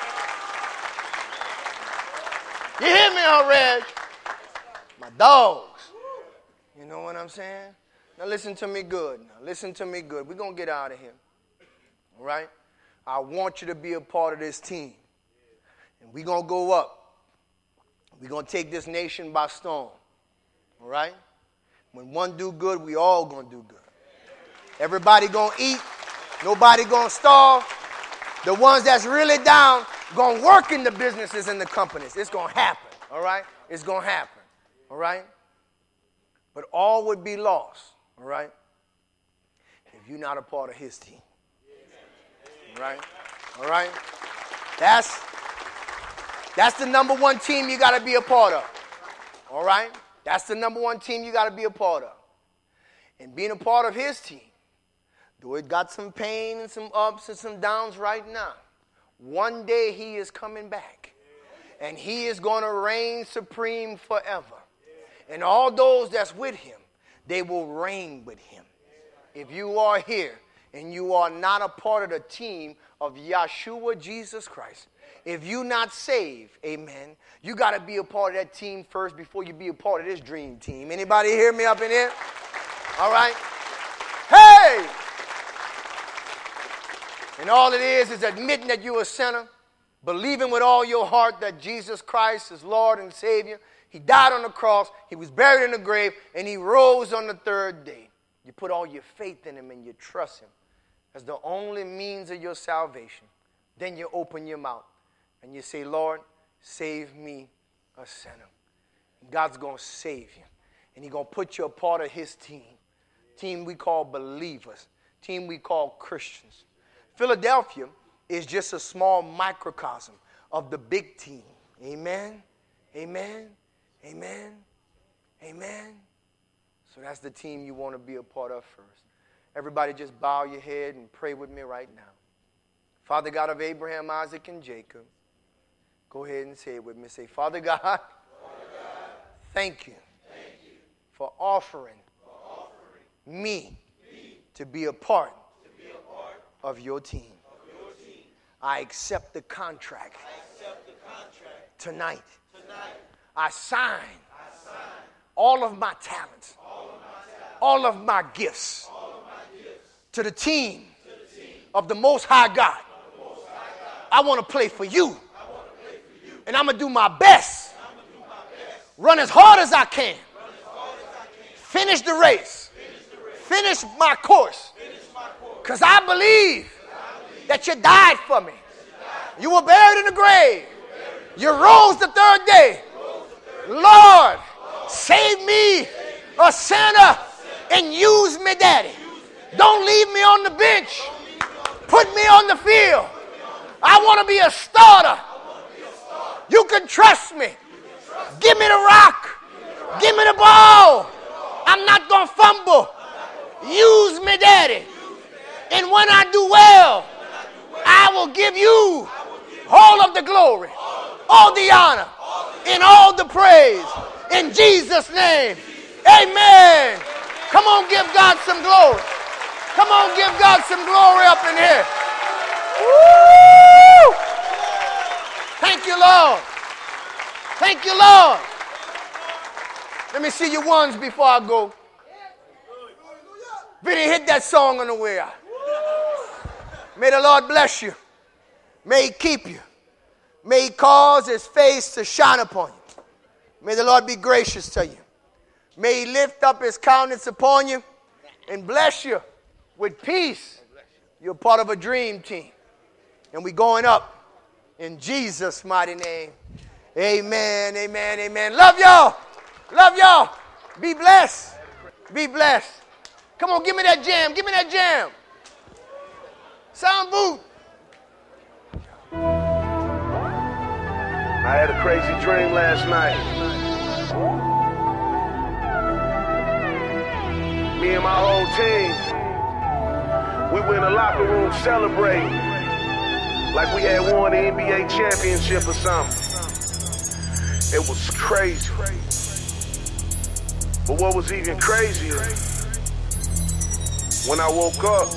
Speaker 1: You hear me, huh, Reg? My dogs. You know what I'm saying? Now listen to me good. Now listen to me good. We're going to get out of here. All right? I want you to be a part of this team. And we're going to go up. We're going to take this nation by storm. All right? When one do good, we all going to do good. Everybody going to eat. Nobody going to starve. The ones that's really down going to work in the businesses and the companies. It's going to happen. All right? It's going to happen. All right? But all would be lost. All right? If you're not a part of his team. All right? All right? That's, that's the number one team you got to be a part of. All right? That's the number one team you got to be a part of. And being a part of his team, though it got some pain and some ups and some downs right now, one day he is coming back. And he is going to reign supreme forever. And all those that's with him, they will reign with him. If you are here and you are not a part of the team of Yeshua Jesus Christ, if you're not saved, amen, you got to be a part of that team first before you be a part of this dream team. Anybody hear me up in here? All right? Hey! And all it is is admitting that you're a sinner, believing with all your heart that Jesus Christ is Lord and Savior. He died on the cross, he was buried in the grave, and he rose on the third day. You put all your faith in him and you trust him as the only means of your salvation. Then you open your mouth and you say, Lord, save me, a sinner. And God's going to save you. And he's going to put you a part of his team. Team we call believers. Team we call Christians. Philadelphia is just a small microcosm of the big team. Amen? Amen? Amen? Amen? So that's the team you want to be a part of first. Everybody just bow your head and pray with me right now. Father God of Abraham, Isaac, and Jacob. Go ahead and say it with me. Say, Father God, Father God thank, you thank you for offering, for offering me, me to be a part, to be a part of, your team. of your team. I accept the contract, I accept the contract tonight. tonight. I sign, I sign all of my talents, all of my, talents, all of my, gifts, all of my gifts to the team, to the team of the Most High God. Most High God. I want to play for you. And I'm going to do my best. Do my best. Run as hard as I can. As hard as I can. Finish the race. Finish, the race. Finish my course. Because I, I believe that you died for me. You, you were buried in the grave. You, you rose the third day. The third Lord, Lord, save me, save me a sinner, and use me, Daddy. Don't leave me on the bench. Put me on the field. I want to be a starter. You can trust me. Give me the rock. Give me the ball. I'm not going to fumble. Use me, Daddy. And when I do well, I will give you all of the glory, all the honor, and all the praise. In Jesus' name, amen. Come on, give God some glory. Come on, give God some glory up in here. Woo! you, Lord. Thank you, Lord. Let me see your ones before I go. Vinny, hit that song on the way out. May the Lord bless you. May he keep you. May he cause his face to shine upon you. May the Lord be gracious to you. May he lift up his countenance upon you and bless you with peace. You're part of a dream team. And we're going up in Jesus' mighty name. Amen, amen, amen. Love y'all. Love y'all. Be blessed. Be blessed. Come on, give me that jam. Give me that jam. Sound boot.
Speaker 2: I had a crazy dream last night. Me and my whole team, we were in the locker room celebrating like we had won the N B A championship or something. It was crazy. But what was even crazier, when I woke up,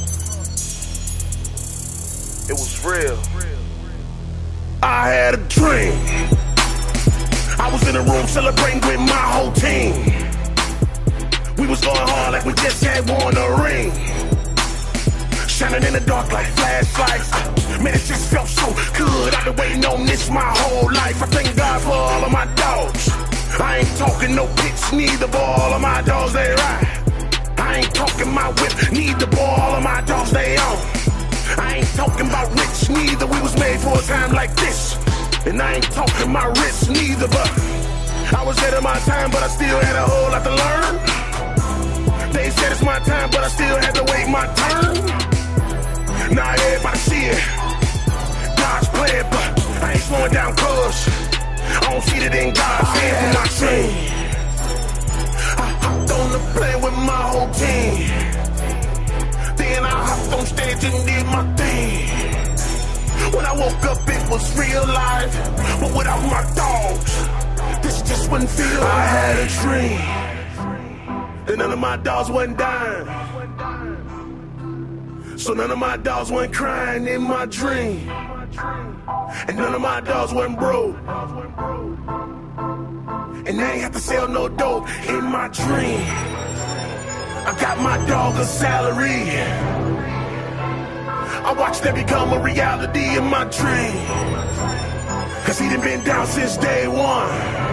Speaker 2: it was real.
Speaker 3: I had a dream. I was in a room celebrating with my whole team. We was going hard like we just had won a ring. Shining in the dark like flashlights. Man, it just felt so good. I've been waiting on this my whole life. I thank God for all of my dogs. I ain't talking no pitch, neither, but all of my dogs, they ride. I ain't talking my whip, neither, but all of my dogs, they on. I ain't talking about rich, neither. We was made for a time like this. And I ain't talking my wrist, neither, but I was ahead of my time, but I still had a whole lot to learn. They said it's my time, but I still had to wait my turn. Now everybody see it. God's plan, but I ain't slowing down cause I don't see it in God's hand for my team. I hopped on the plane with my whole team. Then I hopped on stage and did my thing. When I woke up, it was real life, but without my dogs, this just wouldn't feel. I had a dream, and none of my dogs wasn't dying. So none of my dogs weren't crying in my dream, and none of my dogs weren't broke. And I ain't have to sell no dope in my dream. I got my dog a salary. I watched that become a reality in my dream. Cause he done been down since day one.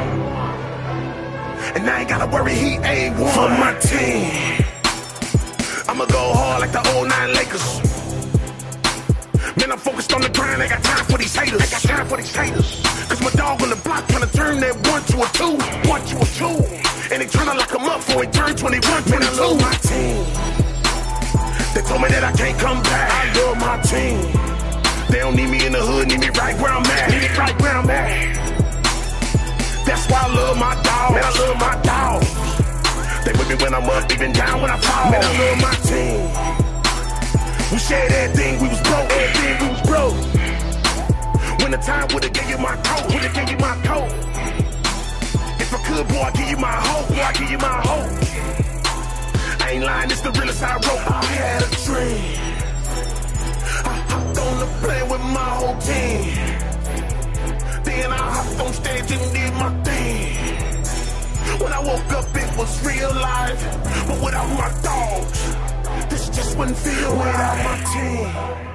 Speaker 3: And I ain't gotta worry, he A one for my team. I'ma go hard like the oh nine Lakers. Man, I'm focused on the grind, I got time for these haters. I got time for these haters. Cause my dog on the block tryna turn that one to a two, one to a two. And they tryna lock him up before he turn twenty-one, twenty-two. Man, I love my team. They told me that I can't come back. I love my team. They don't need me in the hood, need me right where I'm at. Need me right where I'm at. That's why I love my dogs. Man, I love my dogs. They with me when I'm up, even down when I fall. Man, I love my team. We shared everything, we was broke, everything we was broke. When the time would've gave you my coat, would've gave you my coat. If I could, boy, I give you my hope, boy, I give you my hope. I ain't lying, it's the realest I wrote. I had a dream. I hopped on the plane with my whole team. Then I hopped on stage and did my thing. When I woke up, it was real life, but without my dogs, this just wouldn't feel without my team.